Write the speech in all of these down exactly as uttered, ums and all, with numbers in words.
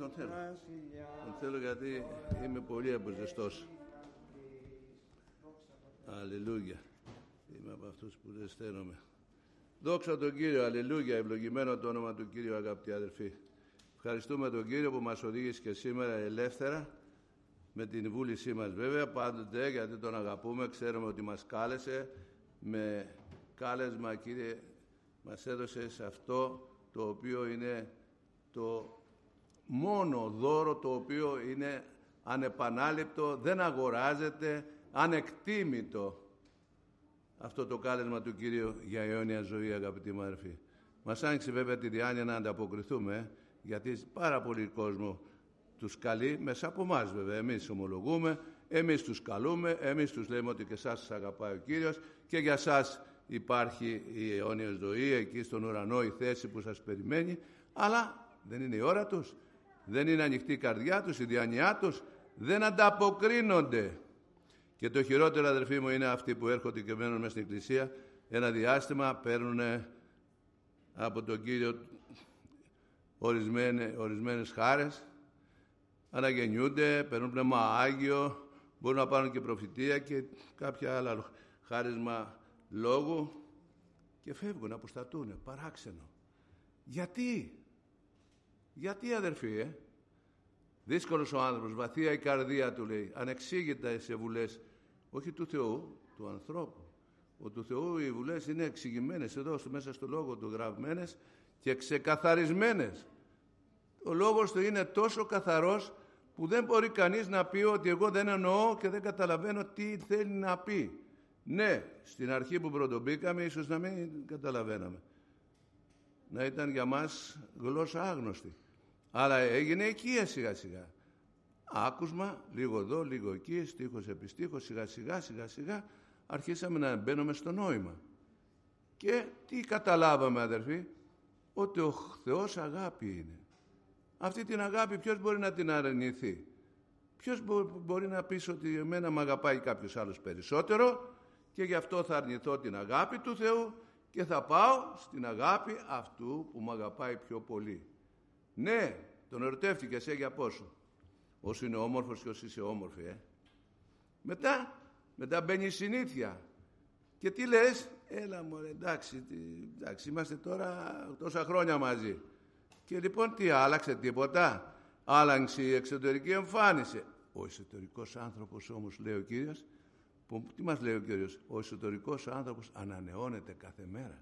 τον θέλω. Τον θέλω γιατί είμαι πολύ αποζεστός. Αλληλούια. Είμαι από αυτούς που ζεσταίνομαι. Δόξα τον Κύριο, αλληλούια, ευλογημένο το όνομα του Κύριου, αγαπητοί αδελφοί. Ευχαριστούμε τον Κύριο που μας οδήγησε και σήμερα ελεύθερα, με την βούλησή μας βέβαια, πάντοτε, γιατί τον αγαπούμε, ξέρουμε ότι μας κάλεσε, με κάλεσμα, Κύριε, μας έδωσε σε αυτό το οποίο είναι το μόνο δώρο, το οποίο είναι ανεπανάληπτο, δεν αγοράζεται, ανεκτήμητο. Αυτό το κάλεσμα του Κύριου για αιώνια ζωή, αγαπητοί μου αδελφοί. Μας άνοιξε βέβαια τη διάνοια να ανταποκριθούμε, γιατί πάρα πολύ κόσμο τους καλεί, μέσα από εμάς βέβαια. Εμείς ομολογούμε, εμείς τους καλούμε, εμείς τους λέμε ότι και εσάς σας αγαπάει ο Κύριος και για σας υπάρχει η αιώνια ζωή, εκεί στον ουρανό η θέση που σας περιμένει, αλλά δεν είναι η ώρα τους, δεν είναι ανοιχτή η καρδιά τους, η διάνοιά τους, δεν ανταποκρίνονται. Και το χειρότερο, αδελφοί μου, είναι αυτοί που έρχονται και μένουν μέσα στην εκκλησία ένα διάστημα, παίρνουν από τον Κύριο ορισμένες, ορισμένες χάρες, αναγεννιούνται, παίρνουν πνεύμα Άγιο, μπορούν να πάρουν και προφητεία και κάποια άλλα χάρισμα λόγου και φεύγουν, αποστατούν, παράξενο. Γιατί, γιατί αδερφοί, ε? Δύσκολος ο άνθρωπος, βαθία η καρδία του, λέει, ανεξήγητα σε βουλές, όχι του Θεού, του ανθρώπου. Ο του Θεού οι βουλές είναι εξηγημένες εδώ μέσα στο λόγο του, γραμμένες και ξεκαθαρισμένες. Ο λόγος του είναι τόσο καθαρός που δεν μπορεί κανείς να πει ότι εγώ δεν εννοώ και δεν καταλαβαίνω τι θέλει να πει. Ναι, στην αρχή που πρωτομπήκαμε ίσως να μην καταλαβαίναμε. Να ήταν για μας γλώσσα άγνωστη. Αλλά έγινε οικία σιγά σιγά. Άκουσμα, λίγο εδώ, λίγο εκεί, στίχος επί στίχος, σιγά σιγά, σιγά σιγά, αρχίσαμε να μπαίνουμε στο νόημα. Και τι καταλάβαμε, αδερφοί? Ότι ο Θεός αγάπη είναι. Αυτή την αγάπη ποιος μπορεί να την αρνηθεί? Ποιος μπορεί να πει ότι εμένα με αγαπάει κάποιος άλλος περισσότερο και γι' αυτό θα αρνηθώ την αγάπη του Θεού και θα πάω στην αγάπη αυτού που με αγαπάει πιο πολύ? Ναι, τον ερωτεύτηκες, ε, για πόσο? Όσο είναι όμορφος και όσο είσαι όμορφη, ε. Μετά, μετά μπαίνει η συνήθεια. Και τι λες? Έλα μωρέ, εντάξει, τι, εντάξει, είμαστε τώρα τόσα χρόνια μαζί. Και λοιπόν τι άλλαξε? Τίποτα. Άλλαξε η εξωτερική εμφάνιση. Ο εσωτερικός άνθρωπος όμως, λέει ο Κύριος, που, τι μας λέει ο Κύριος? Ο εσωτερικός άνθρωπος ανανεώνεται κάθε μέρα.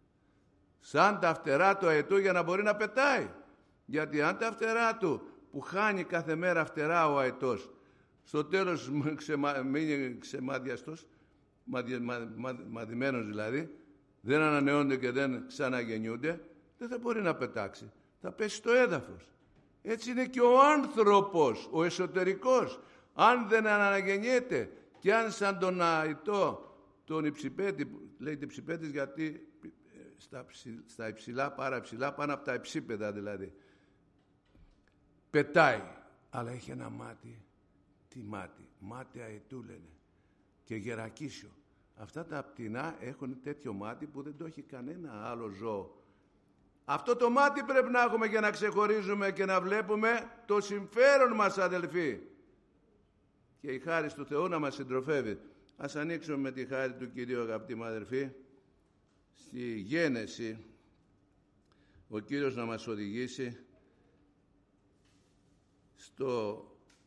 Σαν τα φτερά του αετού για να μπορεί να πετάει. Γιατί αν τα φτερά του που χάνει κάθε μέρα φτερά ο αετός, στο τέλος ξεμα, μείνει ξεμάδιαστος, μαδι, μα, μα, μαδημένος δηλαδή, δεν ανανεώνται και δεν ξαναγεννιούνται, δεν θα μπορεί να πετάξει. Θα πέσει στο έδαφος. Έτσι είναι και ο άνθρωπος, ο εσωτερικός. Αν δεν αναγεννιέται και αν σαν τον αητό, τον υψηπέτη, λέγεται υψηπέτης γιατί στα, ψη, στα υψηλά, πάρα ψηλά, πάνω από τα υψίπεδα δηλαδή, πετάει, αλλά έχει ένα μάτι. Τι μάτι? Μάτι αετού λένε. Και γερακίσιο. Αυτά τα πτηνά έχουν τέτοιο μάτι που δεν το έχει κανένα άλλο ζώο. Αυτό το μάτι πρέπει να έχουμε για να ξεχωρίζουμε και να βλέπουμε το συμφέρον μας, αδελφοί. Και η χάρις του Θεού να μας συντροφεύει. Ας ανοίξουμε με τη χάρη του Κυρίου, αγαπητοί μου αδελφοί, στη Γένεση, ο Κύριος να μας οδηγήσει στο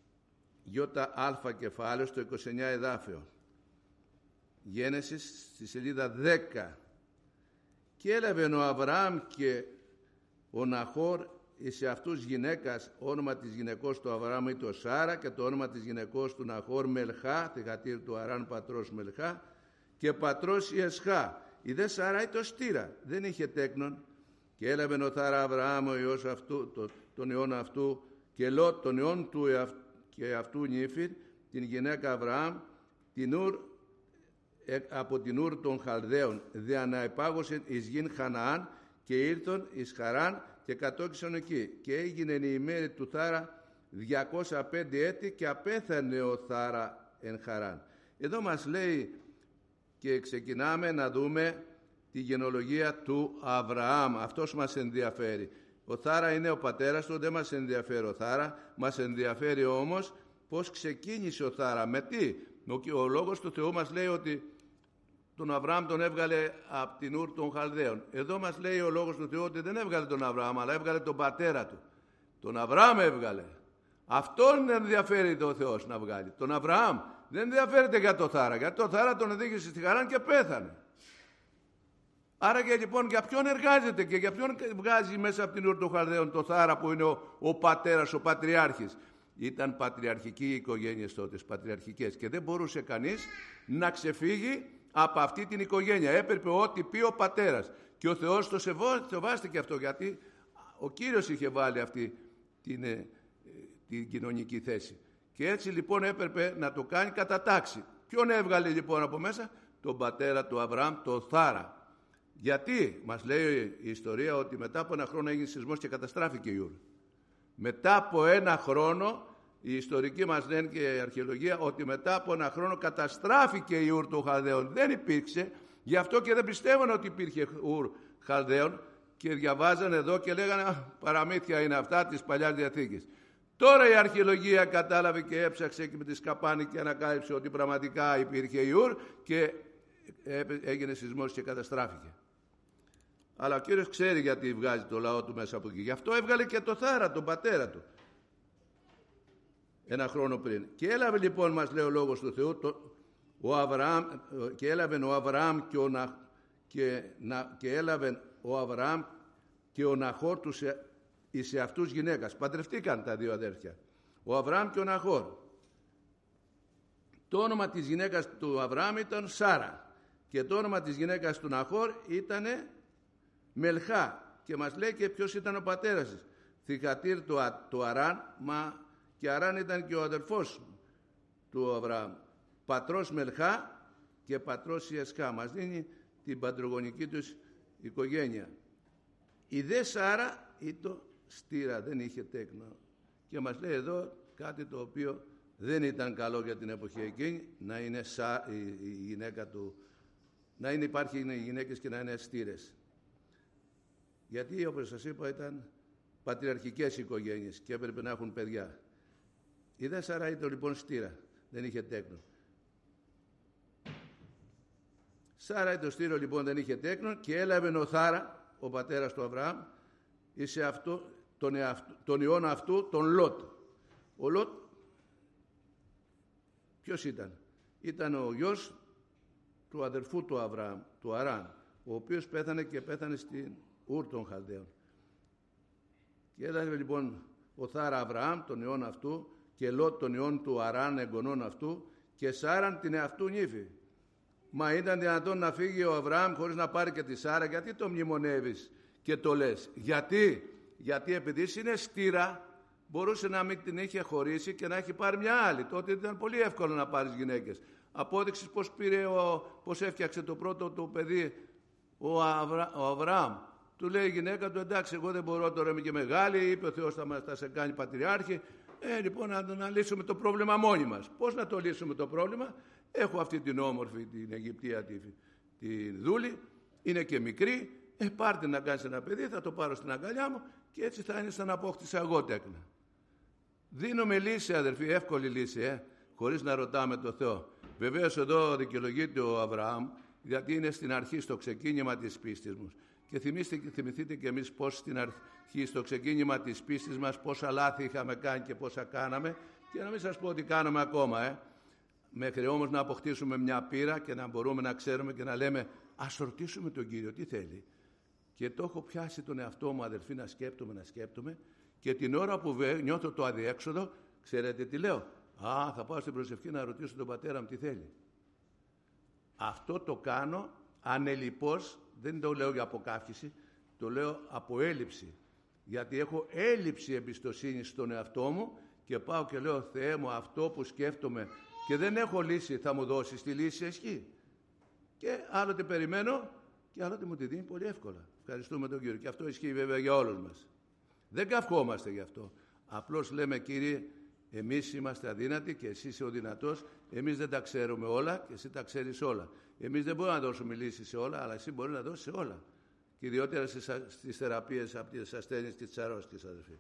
ΙΑ κεφάλαιο, στο είκοσι εννιά εδάφιο. Γένεσης, στη σελίδα δέκα. Και έλαβε ο Αβραάμ και ο Ναχόρ εις αυτούς γυναίκας, όνομα της γυναικός του Αβραάμ ή το Σάρα, και το όνομα της γυναικός του Ναχόρ Μελχά, θυγατήρ του Αράν πατρός Μελχά, και πατρός Ιεσχά. Η δε Σάρα ή το Στήρα, δεν είχε τέκνον. Και έλαβε ο Θάρα Αβραάμ ο ιός αυτού, το, τον ιόν αυτού, και Λότ τον ιόν του και αυτού Νήφιρ, την γυναίκα Αβραάμ, την Ουρ, από την Ουρ των Χαλδαίων, δια να επάγωσε εις γην Χαναάν, και ήρθον εις Χαράν και κατόκισαν εκεί. Και έγινε η ημέρη του Θάρα διακόσια πέντε έτη και απέθανε ο Θάρα εν Χαράν. Εδώ μας λέει και ξεκινάμε να δούμε τη γενολογία του Αβραάμ. Αυτός μας ενδιαφέρει. Ο Θάρα είναι ο πατέρας του, δεν μας ενδιαφέρει ο Θάρα, μας ενδιαφέρει όμως πώς ξεκίνησε ο Θάρα, με τι. Ο, ο λόγος του Θεού μας λέει ότι τον Αβραάμ τον έβγαλε από την Ούρ των Χαλδαίων. Εδώ μας λέει ο λόγος του Θεού ότι δεν έβγαλε τον Αβραάμ, αλλά έβγαλε τον πατέρα του. Τον Αβραάμ έβγαλε. Αυτόν ενδιαφέρει το Θεός να βγάλει. Τον Αβραάμ δεν ενδιαφέρεται για το Θάρα, γιατί το Θάρα τον οδήγησε στη Χαράν και πέθανε. Άρα και λοιπόν για ποιον εργάζεται και για ποιον βγάζει μέσα από την Ούρ των Χαλδαίων το Θάρα που είναι ο, ο πατέρας, ο πατριάρχης. Ήταν πατριαρχική οι οικογένειες τότε, πατριαρχικές, και δεν μπορούσε κανείς να ξεφύγει από αυτή την οικογένεια. Έπρεπε ό,τι πει ο πατέρας. Και ο Θεός το σεβάστηκε αυτό, γιατί ο Κύριος είχε βάλει αυτή την, την κοινωνική θέση. Και έτσι λοιπόν έπρεπε να το κάνει κατά τάξη. Ποιον έβγαλε λοιπόν από μέσα? Τον πατέρα του Αβραάμ, τον Θάρα. Γιατί μας λέει η ιστορία ότι μετά από ένα χρόνο έγινε σεισμός και καταστράφηκε η Ούρ. Μετά από ένα χρόνο, οι ιστορικοί μας λένε και η αρχαιολογία, ότι μετά από ένα χρόνο καταστράφηκε η Ούρ των Χαλδαίων. Δεν υπήρξε, γι' αυτό και δεν πιστεύουν ότι υπήρχε Ούρ Χαλδαίων και διαβάζανε εδώ και λέγανε παραμύθια είναι αυτά της Παλιάς Διαθήκης. Τώρα η αρχαιολογία κατάλαβε και έψαξε και με τη σκαπάνη και ανακάλυψε ότι πραγματικά υπήρχε η Ούρ και έγινε σεισμός και καταστράφηκε. Αλλά ο Κύριος ξέρει γιατί βγάζει το λαό του μέσα από εκεί. Γι' αυτό έβγαλε και το Θάρα, τον πατέρα του, ένα χρόνο πριν. Και έλαβε λοιπόν, μας λέει ο λόγος του Θεού, το, ο Αβραάμ, και έλαβε ο Αβραάμ και, ο Να, και, να, και έλαβε ο Αβραάμ και ο Ναχόρ τους εις αυτούς γυναίκας. Παντρευτήκαν τα δύο αδέρφια, ο Αβραάμ και ο Ναχόρ. Το όνομα της γυναίκας του Αβραάμ ήταν Σάρα και το όνομα της γυναίκας του Ναχόρ ήταν Μελχά. Και μας λέει και ποιος ήταν ο πατέρας της. Θυχατήρ του, του Αράν, μα και Αράν ήταν και ο αδερφός του Αβραάμ. Πατρός Μελχά και πατρός Ιεσχά. Μας δίνει την πατρογονική τους οικογένεια. Η δε Σάρα ήταν στήρα, δεν είχε τέκνο. Και μας λέει εδώ κάτι το οποίο δεν ήταν καλό για την εποχή εκείνη, να είναι σα, η, η γυναίκα του, να είναι, υπάρχει οι γυναίκες και να είναι στήρες. Γιατί, όπως σας είπα, ήταν πατριαρχικές οικογένειες και έπρεπε να έχουν παιδιά. Η δε Σάρα ήταν λοιπόν στήρα, δεν είχε τέκνο. Σάρα ήταν στήρο λοιπόν, δεν είχε τέκνο και έλαβε ο Θάρα, ο πατέρας του Αβραάμ, εις αυτό, τον, εαυτού, τον ιόν αυτού, τον Λότ. Ο Λότ ποιος ήταν? Ήταν ο γιος του αδερφού του Αβραάμ, του Αράν, ο οποίος πέθανε και πέθανε στην Ούρ των Χαλδαίων. Και έλαβε λοιπόν ο Θάρα Αβραάμ τον ιόν αυτού και Λότ τον ιόν του Αράν εγγονών αυτού και Σάραν την εαυτού νύφη. Μα ήταν δυνατόν να φύγει ο Αβραάμ χωρίς να πάρει και τη Σάρα? Γιατί το μνημονεύεις και το λες? Γιατί, γιατί επειδή είναι στήρα, μπορούσε να μην την είχε χωρίσει και να έχει πάρει μια άλλη. Τότε ήταν πολύ εύκολο να πάρεις γυναίκες. Απόδειξης πώς, πήρε ο, πώς έφτιαξε το πρώτο του παιδί ο, Αβρα, ο Αβραάμ. Του λέει η γυναίκα του, εντάξει, εγώ δεν μπορώ, τώρα είμαι και μεγάλη, είπε ο Θεός θα, μας, θα σε κάνει πατριάρχη. Ε, λοιπόν, να, να λύσουμε το πρόβλημα μόνοι μας. Πώς να το λύσουμε το πρόβλημα? Έχω αυτή την όμορφη, την Αιγυπτία, τη, τη δούλη, είναι και μικρή, ε, πάρτε να κάνεις ένα παιδί, θα το πάρω στην αγκαλιά μου και έτσι θα είναι σαν να απόκτησα εγώ τέκνα. Δίνουμε λύση, αδερφοί, εύκολη λύση, ε, χωρίς να ρωτάμε το Θεό. Βεβαίως εδώ δικαιολογείται ο Αβραάμ, γιατί είναι στην αρχή, στο ξεκίνημα της πίστης μας. Και θυμίστε, θυμηθείτε και εμείς πώς στην αρχή, στο ξεκίνημα της πίστης μας, πόσα λάθη είχαμε κάνει και πόσα κάναμε, και να μην σας πω ότι κάνουμε ακόμα, ε. Μέχρι όμως να αποκτήσουμε μια πείρα και να μπορούμε να ξέρουμε και να λέμε ας ρωτήσουμε τον Κύριο τι θέλει. Και το έχω πιάσει τον εαυτό μου, αδελφοί, να σκέπτομαι, να σκέπτομαι, και την ώρα που νιώθω το αδιέξοδο, ξέρετε τι λέω? Α, θα πάω στην προσευχή να ρωτήσω τον πατέρα μου τι θέλει. Αυτό το κάνω ανελιπώς, δεν το λέω για αποκαύχηση, το λέω από έλλειψη. Γιατί έχω έλλειψη εμπιστοσύνη στον εαυτό μου και πάω και λέω, Θεέ μου, αυτό που σκέφτομαι και δεν έχω λύση, θα μου δώσεις τη λύση? Ισχύει. Και άλλοτε περιμένω και άλλοτε μου τη δίνει πολύ εύκολα. Ευχαριστούμε τον Κύριο. Και αυτό ισχύει βέβαια για όλους μας. Δεν καυχόμαστε γι' αυτό. Απλώς λέμε, Κύριε, εμείς είμαστε αδύνατοι και εσύ είσαι ο δυνατός. Εμείς δεν τα ξέρουμε όλα και εσύ τα ξέρεις όλα. Εμείς δεν μπορούμε να δώσουμε λύση σε όλα, αλλά εσύ μπορείς να δώσεις σε όλα. και ιδιότερα στις, στις θεραπείες από τις ασθένειες και τις αρρώστιες, αδελφοί.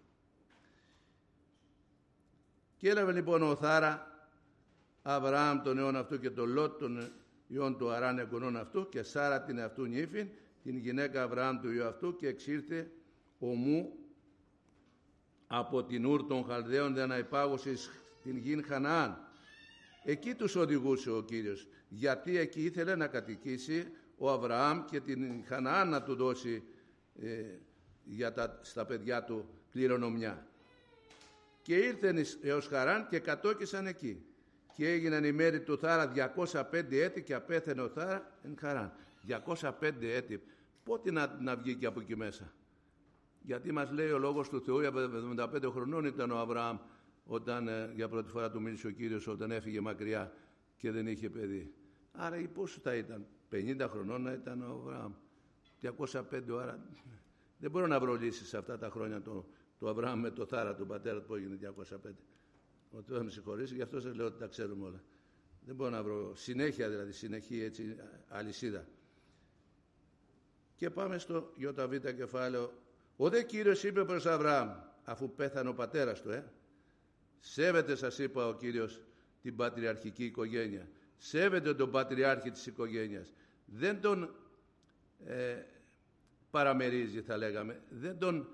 Και έλαβε λοιπόν ο Θάρα Αβραάμ τον αιώνα αυτού και τον Λότ τον ιόν του Αράν εγγονών αυτού και Σάρα την αυτού νύφην, την γυναίκα Αβραάμ του ιού αυτού, και εξήλθε ομού από την Ούρ των Χαλδαίων δε να υπάγωσε την γην Χαναάν. Εκεί τους οδηγούσε ο Κύριος, γιατί εκεί ήθελε να κατοικήσει ο Αβραάμ και την Χαναάν να του δώσει ε, για τα, στα παιδιά του κληρονομιά. Και ήρθεν έως Χαράν και κατόκισαν εκεί. Και έγιναν οι μέρη του Θάρα διακόσια πέντε έτη και απέθαινε ο Θάρα εν Χαράν. διακόσια πέντε έτη. Πότε να, να βγήκε από εκεί μέσα? Γιατί μας λέει ο Λόγος του Θεού, εβδομήντα πέντε χρονών ήταν ο Αβραάμ όταν ε, για πρώτη φορά του μίλησε ο Κύριος, όταν έφυγε μακριά και δεν είχε παιδί. Άρα πόσο θα ήταν? πενήντα χρονών να ήταν ο Αβραάμ. διακόσια πέντε, άρα δεν μπορώ να βρω λύσεις σε αυτά τα χρόνια το, το Αβραάμ με το Θάρα, τον πατέρα του, που έγινε διακόσια πέντε. Ο Θεός θα με συγχωρήσει, γι' αυτό σας λέω ότι τα ξέρουμε όλα. Δεν μπορώ να βρω συνέχεια, δηλαδή συνεχή έτσι αλυσίδα. Και πάμε στο Ιβ κεφάλαιο. Ο δε Κύριος είπε προς Αβραάμ, αφού πέθανε ο πατέρας του, ε, σέβεται, σας είπα, ο Κύριος την πατριαρχική οικογένεια. Σέβεται τον πατριάρχη της οικογένειας. Δεν τον ε, παραμερίζει, θα λέγαμε. Δεν τον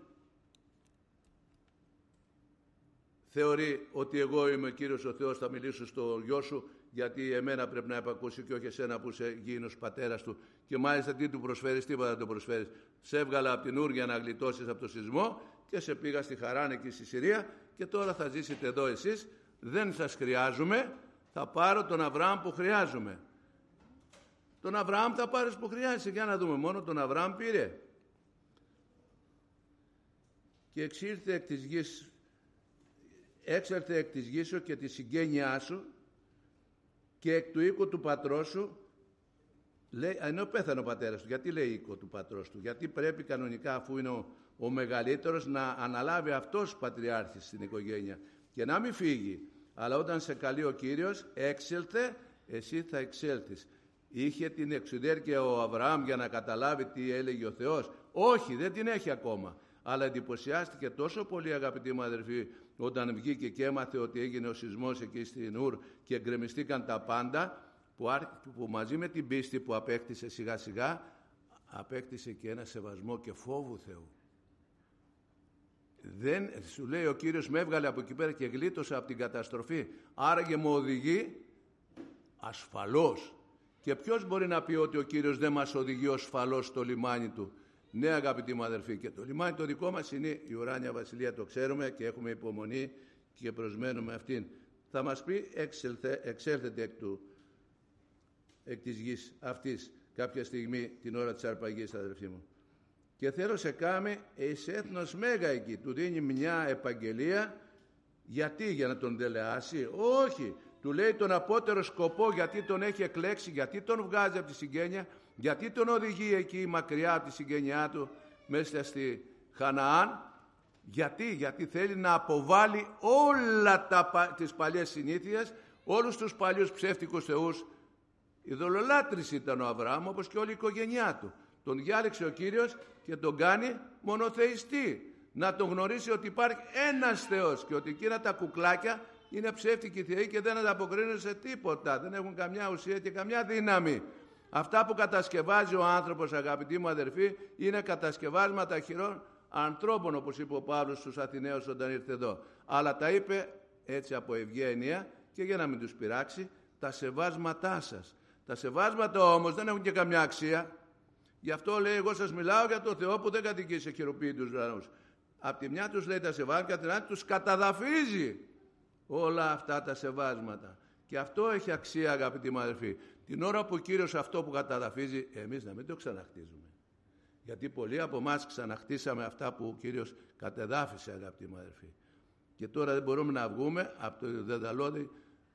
θεωρεί ότι εγώ είμαι ο Κύριος ο Θεός, θα μιλήσω στο γιο σου, γιατί εμένα πρέπει να επακούσει και όχι εσένα που είσαι γήινος πατέρας του. Και μάλιστα τι του προσφέρεις? Τίποτα δεν του προσφέρεις. Σε έβγαλα από την Ούρ για να γλιτώσεις από το σεισμό και σε πήγα στη Χαράν εκεί στη Συρία και τώρα θα ζήσετε εδώ εσείς. Δεν σας χρειάζομαι, θα πάρω τον Αβραάμ που χρειάζομαι. Τον Αβραάμ θα πάρεις που χρειάζεσαι. Για να δούμε, μόνο τον Αβραάμ πήρε. Και εξήλθε εκ της γης, έξερθε εκ της γης σου και τη συγγένειά σου και εκ του οίκου του πατρός σου. Λέει, ενώ πέθανε ο πατέρας του, γιατί λέει οίκο του πατρός του? Γιατί πρέπει κανονικά, αφού είναι ο, ο μεγαλύτερος, να αναλάβει αυτός πατριάρχης στην οικογένεια και να μην φύγει. Αλλά όταν σε καλεί ο Κύριος, έξελθε, εσύ θα εξέλθεις. Είχε την εξουδέρκεια ο Αβραάμ για να καταλάβει τι έλεγε ο Θεός? Όχι, δεν την έχει ακόμα. Αλλά εντυπωσιάστηκε τόσο πολύ, αγαπητοί μου αδερφοί, όταν βγήκε και έμαθε ότι έγινε ο σεισμός εκεί στην Ούρ και εγκρεμιστήκαν τα πάντα, που, που μαζί με την πίστη που απέκτησε σιγά σιγά, απέκτησε και ένα σεβασμό και φόβου Θεού. Δεν, σου λέει ο Κύριος, με έβγαλε από εκεί πέρα και γλίτωσα από την καταστροφή, άραγε μου οδηγεί ασφαλώς. Και ποιος μπορεί να πει ότι ο Κύριος δεν μας οδηγεί ασφαλώς στο λιμάνι του? Ναι, αγαπητοί μου αδερφοί, και το λιμάνι το δικό μας είναι η ουράνια βασιλεία, το ξέρουμε και έχουμε υπομονή και προσμένουμε αυτήν. Θα μας πει, εξέλθε, εξέλθετε εκ, του, εκ της γης αυτής κάποια στιγμή την ώρα της αρπαγής, αδερφοί μου. Και θέλω σε κάμε εις έθνος μέγα εκεί. Του δίνει μια επαγγελία. Γιατί? Για να τον δελεάσει? Όχι. Του λέει τον απότερο σκοπό, γιατί τον έχει εκλέξει, γιατί τον βγάζει από τη συγγένεια, γιατί τον οδηγεί εκεί μακριά από τη συγγένειά του μέσα στη Χαναάν. Γιατί? Γιατί θέλει να αποβάλει όλα τα, τις παλιές συνήθειες, όλους τους παλιούς ψεύτικους θεούς. Ειδωλολάτρης ήταν ο Αβραάμ, όπως και όλη η οικογένειά του. Τον διάλεξε ο Κύριος και τον κάνει μονοθεϊστή. Να τον γνωρίσει ότι υπάρχει ένας Θεός και ότι εκείνα τα κουκλάκια είναι ψεύτικοι θεοί και δεν ανταποκρίνονται σε τίποτα. Δεν έχουν καμιά ουσία και καμιά δύναμη. Αυτά που κατασκευάζει ο άνθρωπος, αγαπητοί μου αδερφοί, είναι κατασκευάσματα χειρών ανθρώπων, όπως είπε ο Παύλος στους Αθηναίους όταν ήρθε εδώ. Αλλά τα είπε έτσι από ευγένεια και για να μην τους πειράξει, τα σεβάσματά σας. Τα σεβάσματα όμως δεν έχουν και καμιά αξία. Γι' αυτό λέει, εγώ σας μιλάω για τον Θεό που δεν κατοικεί σε χειροποίητους ουρανούς. Απ' τη μια τους λέει τα σεβάσματα, απ' την άλλη τους καταδαφίζει όλα αυτά τα σεβάσματα. Και αυτό έχει αξία, αγαπητοί μου αδερφοί. Την ώρα που ο Κύριος αυτό που καταδαφίζει, εμείς να μην το ξαναχτίζουμε. Γιατί πολλοί από εμάς ξαναχτίσαμε αυτά που ο Κύριος κατεδάφισε, αγαπητοί μου αδερφοί. Και τώρα δεν μπορούμε να βγούμε από το δεδαλώδη,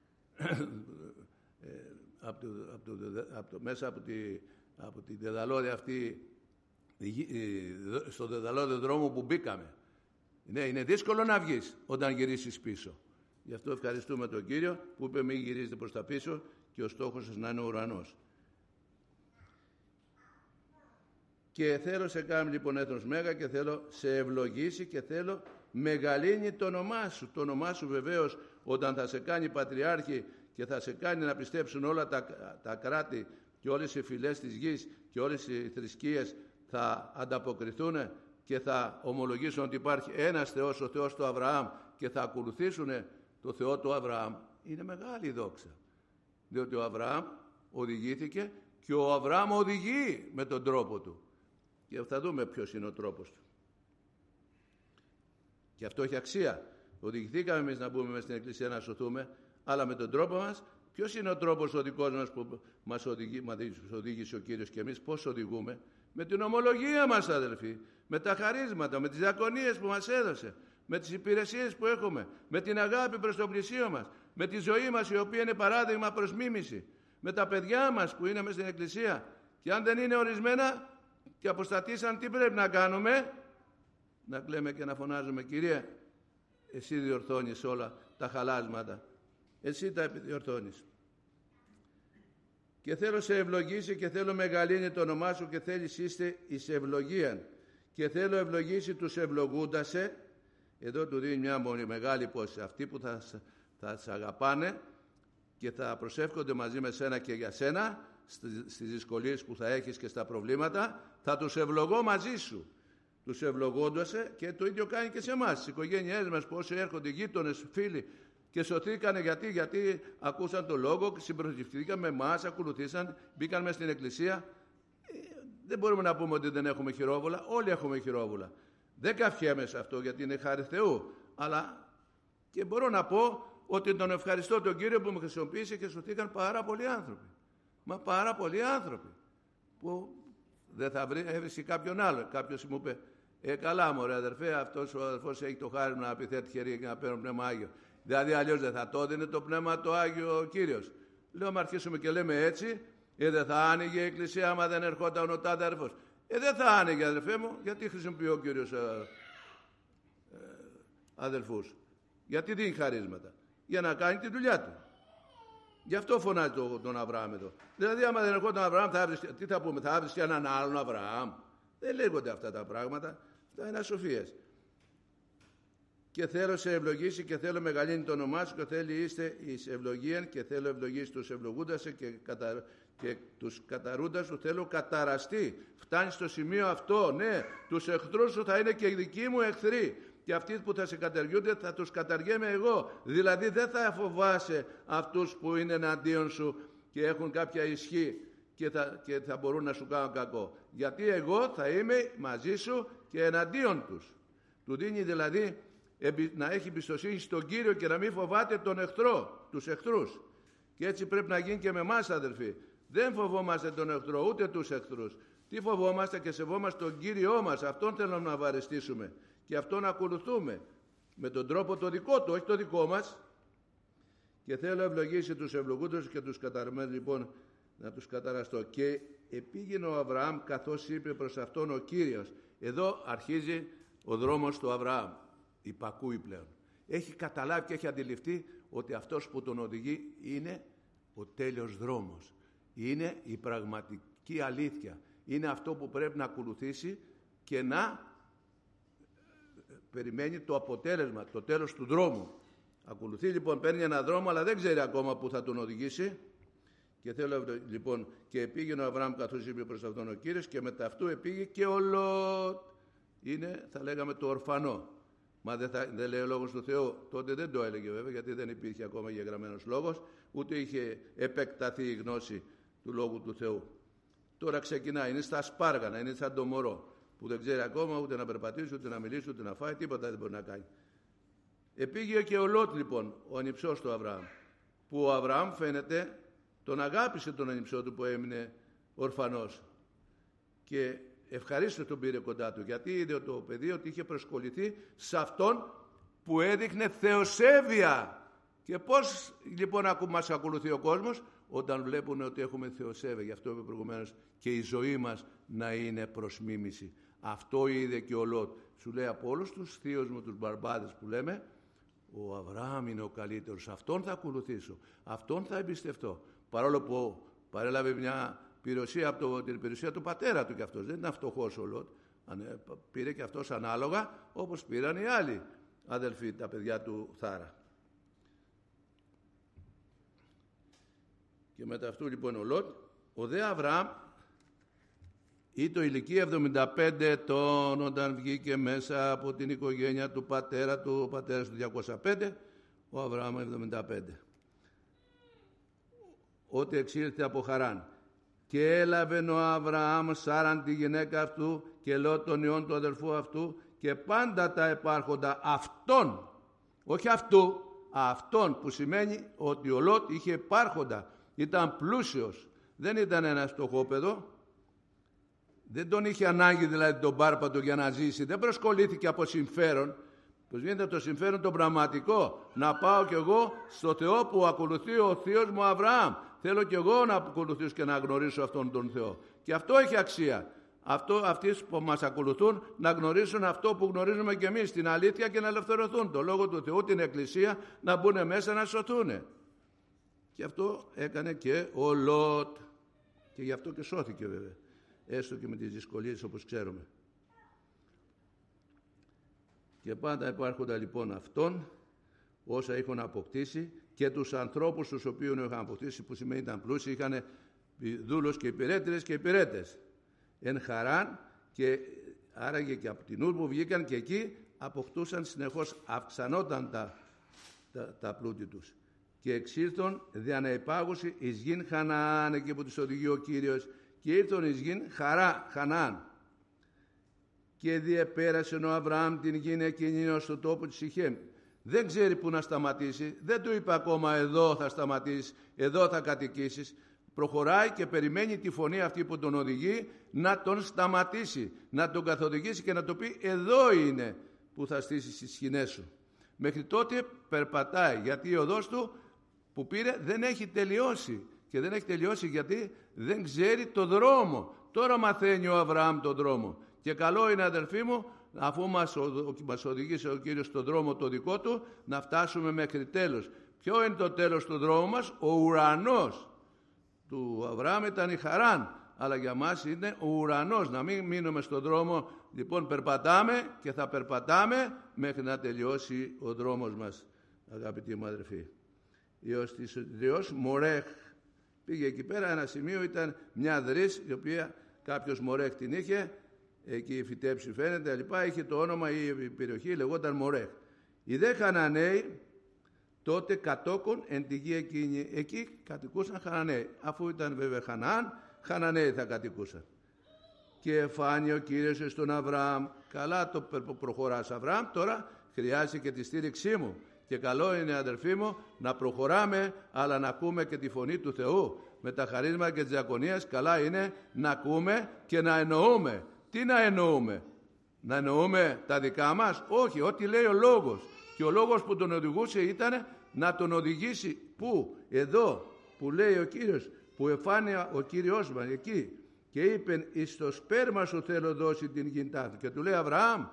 από το, από το, από το, μέσα από τη, από τη δεδαλώδη αυτή, στο δεδαλώδη δρόμο που μπήκαμε. Ναι, είναι δύσκολο να βγεις όταν γυρίσεις πίσω. Γι' αυτό ευχαριστούμε τον Κύριο που είπε μην γυρίζετε προς τα πίσω και ο στόχος σας να είναι ο ουρανός. Και θέλω σε κάνει λοιπόν έθνος μέγα και θέλω σε ευλογήσει και θέλω μεγαλύνει το όνομά σου. Το όνομά σου βεβαίως όταν θα σε κάνει πατριάρχη και θα σε κάνει να πιστέψουν όλα τα, τα κράτη και όλες οι φυλές της γης και όλες οι θρησκείες θα ανταποκριθούν και θα ομολογήσουν ότι υπάρχει ένας Θεός, ο Θεός του Αβραάμ, και θα ακολουθήσουν το Θεό του Αβραάμ. Είναι μεγάλη δόξα. Διότι ο Αβραάμ οδηγήθηκε και ο Αβραάμ οδηγεί με τον τρόπο του. Και θα δούμε ποιος είναι ο τρόπος του. Και αυτό έχει αξία. Οδηγηθήκαμε εμείς να μπούμε μέσα στην Εκκλησία να σωθούμε, αλλά με τον τρόπο μας, ποιος είναι ο τρόπος ο δικός μας που μας οδηγεί, μας οδήγησε ο Κύριος και εμείς πώς οδηγούμε? Με την ομολογία μας, αδελφοί, με τα χαρίσματα, με τις διακονίες που μας έδωσε, με τις υπηρεσίες που έχουμε, με την αγάπη προς το πλησίο μας, με τη ζωή μας η οποία είναι παράδειγμα προς μίμηση, με τα παιδιά μας που είναι μέσα στην Εκκλησία. Και αν δεν είναι ορισμένα και αποστατήσαν, τι πρέπει να κάνουμε? Να κλαίμε και να φωνάζουμε: Κύριε, εσύ διορθώνεις όλα τα χαλάσματα, εσύ τα διορθώνεις. Και θέλω σε ευλογήσει και θέλω μεγαλύνει το όνομά σου και θέλεις είστε εις ευλογίαν. Και θέλω ευλογήσει τους ευλογούντασε. Εδώ του δίνει μια μεγάλη πόση. Αυτοί που θα, θα σε αγαπάνε και θα προσεύχονται μαζί με σένα και για σένα στις δυσκολίες που θα έχεις και στα προβλήματα, θα τους ευλογώ μαζί σου. Τους ευλογώντασε, και το ίδιο κάνει και σε εμάς, στις οικογένειές μας, που όσοι έρχονται γείτονες, φίλοι, και σωθήκανε γιατί, γιατί ακούσαν το λόγο, συμπροσευτήκαν με εμάς, ακολουθήσαν, μπήκαν μέσα στην Εκκλησία. Ε, δεν μπορούμε να πούμε ότι δεν έχουμε χειρόβουλα, όλοι έχουμε χειρόβουλα. Δεν καυχέμαι σε αυτό γιατί είναι χάρη Θεού, αλλά και μπορώ να πω ότι τον ευχαριστώ τον Κύριο που με χρησιμοποίησε και σωθήκαν πάρα πολλοί άνθρωποι. Μα πάρα πολλοί άνθρωποι που δεν θα βρει, έβρισε κάποιον άλλο. Κάποιος μου είπε: Ε, καλά, μωρέ αδερφέ, αυτός ο αδερφός έχει το χάρη να επιθέτει χέρια και να παίρνει πνεύμα Άγιο. Δηλαδή, αλλιώς δεν θα το δίνει το πνεύμα το Άγιο ο Κύριος. Λέω: Μα αρχίσουμε και λέμε έτσι, ε, δεν θα άνοιγε η Εκκλησία άμα δεν ερχόταν ο τάδε αδερφός. Ε, δεν θα άνοιγε, αδερφέ μου, γιατί χρησιμοποιεί ο Κύριος ε, ε, αδελφούς? Γιατί δίνει χαρίσματα? Για να κάνει τη δουλειά του. Γι' αυτό φωνάζει τον, τον Αβραάμ εδώ. Δηλαδή, άμα δεν ερχόταν ο Αβραάμ, θα έβρισκε, τι θα πούμε, θα έβρισκε έναν άλλον Αβραάμ? Δεν λέγονται αυτά τα πράγματα. Αυτά είναι ασοφίες. Και θέλω σε ευλογήσει και θέλω μεγαλύνει το όνομά σου και θέλει είστε εις ευλογίαν και θέλω ευλογήσει τους ευλογούντασε και, κατα... και τους καταρούντας σου θέλω καταραστεί. Φτάνει στο σημείο αυτό, ναι, τους εχθρούς σου θα είναι και οι δικοί μου εχθροί. Και αυτοί που θα σε καταργούνται θα τους καταργέμαι εγώ. Δηλαδή δεν θα φοβάσαι αυτούς που είναι εναντίον σου και έχουν κάποια ισχύ και θα, και θα μπορούν να σου κάνουν κακό. Γιατί εγώ θα είμαι μαζί σου και εναντίον τους. Του δίνει δηλαδή να έχει εμπιστοσύνη στον Κύριο και να μην φοβάται τον εχθρό, τους εχθρούς. Και έτσι πρέπει να γίνει και με εμάς, αδελφοί. Δεν φοβόμαστε τον εχθρό ούτε τους εχθρούς. Τι φοβόμαστε? Και σεβόμαστε τον Κύριό μας. Αυτόν θέλουμε να βαρεστήσουμε και αυτόν ακολουθούμε με τον τρόπο το δικό του, όχι το δικό μας. Και θέλω ευλογήσει τους ευλογούντους και τους καταρμένους, λοιπόν, να τους καταραστώ. Και επήγαινε ο Αβραάμ καθώς είπε προς αυτόν ο Κύριος. Εδώ αρχίζει ο δρόμος του Αβραάμ. Υπακούει πλέον. Έχει καταλάβει και έχει αντιληφθεί ότι αυτός που τον οδηγεί είναι ο τέλειος δρόμος. Είναι η πραγματική αλήθεια. Είναι αυτό που πρέπει να ακολουθήσει και να περιμένει το αποτέλεσμα, το τέλος του δρόμου. Ακολουθεί λοιπόν, παίρνει έναν δρόμο, αλλά δεν ξέρει ακόμα που θα τον οδηγήσει. Και θέλω λοιπόν, και επήγαινε ο Αβραάμ καθώς είπε προς αυτόν ο Κύριος, και μετά αυτού επήγε και ο Λότ. Είναι, θα λέγαμε, το ορφανό. Μα δεν, θα, δεν λέει ο λόγος του Θεού. Τότε δεν το έλεγε βέβαια, γιατί δεν υπήρχε ακόμα γεγραμμένος λόγος, ούτε είχε επεκταθεί η γνώση του λόγου του Θεού. Τώρα ξεκινάει, είναι στα σπάργανα, είναι σαν το μωρό που δεν ξέρει ακόμα ούτε να περπατήσει, ούτε να μιλήσει, ούτε να φάει, τίποτα δεν μπορεί να κάνει. Επήγε και ο Λότ λοιπόν, ο ανιψός του Αβραάμ, που ο Αβραάμ φαίνεται τον αγάπησε τον ανιψό του που έμεινε ορφανός και ευχαρίστως τον πήρε κοντά του, γιατί είδε το παιδί ότι είχε προσκοληθεί σε αυτόν που έδειχνε θεοσέβεια. Και πώς λοιπόν μας ακολουθεί ο κόσμος? Όταν βλέπουν ότι έχουμε θεοσέβεια. Γι' αυτό είπε προηγουμένως, και η ζωή μας να είναι προς μίμηση. Αυτό είδε και ο Λότ. Σου λέει, από όλους τους θείους μου, τους μπαρμπάδες που λέμε, ο Αβραάμ είναι ο καλύτερος. Αυτόν θα ακολουθήσω. Αυτόν θα εμπιστευτώ. Παρόλο που παρέλαβε μια περιουσία από το, την περιουσία του πατέρα του κι αυτός. Δεν ήταν φτωχός ο Λότ. Πήρε και αυτός ανάλογα όπως πήραν οι άλλοι αδελφοί, τα παιδιά του Θάρα. Και μετά αυτού λοιπόν ο Λότ, ο δε Αβραάμ ήταν ηλικία εβδομήντα πέντε ετών όταν βγήκε μέσα από την οικογένεια του πατέρα του, ο πατέρας του διακόσια πέντε, ο Αβραάμ εβδομήντα πέντε. Ότι εξήλθε από Χαράν. Και έλαβε ο Αβραάμ Σάραν τη γυναίκα αυτού και Λότ τον ιόν του αδελφού αυτού και πάντα τα επάρχοντα αυτών, όχι αυτού, αυτών, που σημαίνει ότι ο Λότ είχε υπάρχοντα, ήταν πλούσιος, δεν ήταν ένα φτωχόπεδο, δεν τον είχε ανάγκη δηλαδή τον πάρπατο για να ζήσει, δεν προσκολήθηκε από συμφέρον. Πως γίνεται το συμφέρον το πραγματικό, να πάω κι εγώ στο Θεό που ακολουθεί ο θείος μου Αβραάμ. Θέλω κι εγώ να ακολουθήσω και να γνωρίσω αυτόν τον Θεό. Και αυτό έχει αξία. Αυτό, αυτοί που μας ακολουθούν να γνωρίσουν αυτό που γνωρίζουμε κι εμείς, την αλήθεια, και να ελευθερωθούν. Το Λόγο του Θεού, την Εκκλησία, να μπουν μέσα να σωθούν. Και αυτό έκανε και ο Λότ. Και γι' αυτό και σώθηκε βέβαια. Έστω και με τις δυσκολίες όπως ξέρουμε. Και πάντα υπάρχοντα λοιπόν αυτόν όσα είχαν αποκτήσει και τους ανθρώπους τους οποίους είχαν αποκτήσει, που σημαίνει ήταν πλούσιοι, είχαν δούλους και υπηρέτηρες και υπηρέτες εν Χαράν, και άραγε και από την Ούρ που βγήκαν και εκεί αποκτούσαν συνεχώς, αυξανόταν τα, τα, τα πλούτη τους. Και εξήλθον διαναυπάγωση εις γην Χαναάν, εκεί που τους οδηγεί ο Κύριος, και ήρθον εις γην Χαρά, Χαναάν. Και διεπέρασε ο Αβραάμ την γην εκείνη ως το τόπο της Σιχέμ. Δεν ξέρει που να σταματήσει, δεν του είπε ακόμα εδώ θα σταματήσεις, εδώ θα κατοικήσεις. Προχωράει και περιμένει τη φωνή αυτή που τον οδηγεί να τον σταματήσει, να τον καθοδηγήσει και να του πει εδώ είναι που θα στήσεις τις σκηνές σου. Μέχρι τότε περπατάει, γιατί η οδός του που πήρε δεν έχει τελειώσει. Και δεν έχει τελειώσει γιατί δεν ξέρει το δρόμο. Τώρα μαθαίνει ο Αβραάμ τον δρόμο. Και καλό είναι, αδελφοί μου, αφού μας, μας οδηγήσει ο Κύριος στον δρόμο το δικό του, να φτάσουμε μέχρι τέλος. Ποιο είναι το τέλος του δρόμου μας? Ο ουρανός. Του Αβραάμ ήταν η Χαράν, αλλά για μας είναι ο ουρανός. Να μην μείνουμε στον δρόμο. Λοιπόν, περπατάμε και θα περπατάμε μέχρι να τελειώσει ο δρόμος μας, αγαπητοί μου αδελφοί. Ιως της Διός Μορέχ. Πήγε εκεί πέρα, ένα σημείο ήταν μια δρύς, η οποία κάποιος Μορέχ την είχε, εκεί φυτέψει φαίνεται, λοιπά, είχε το όνομα, η περιοχή λεγόταν Μορέχ. Οι δε Χαναναίοι τότε κατόκον εν τη γη εκείνη, εκεί κατοικούσαν Χαναναίοι. Αφού ήταν βέβαια Χαναάν, Χαναναίοι θα κατοικούσαν. Και φάνει ο Κύριος στον Αβραάμ, καλά το προχωράς Αβραάμ, τώρα χρειάζεται και τη στήριξή μου. Και καλό είναι, αδερφοί μου, να προχωράμε, αλλά να ακούμε και τη φωνή του Θεού. Με τα χαρίσματα και της διακονίας καλά είναι να ακούμε και να εννοούμε. Τι να εννοούμε? Να εννοούμε τα δικά μας? Όχι, ό,τι λέει ο Λόγος. Και ο Λόγος που τον οδηγούσε ήταν να τον οδηγήσει πού? Εδώ που λέει ο Κύριος, που εφάνει ο Κύριος μας εκεί. Και είπε, εις το σπέρμα σου θέλω δώσει την γη ταύτη. Και του λέει, Αβραάμ,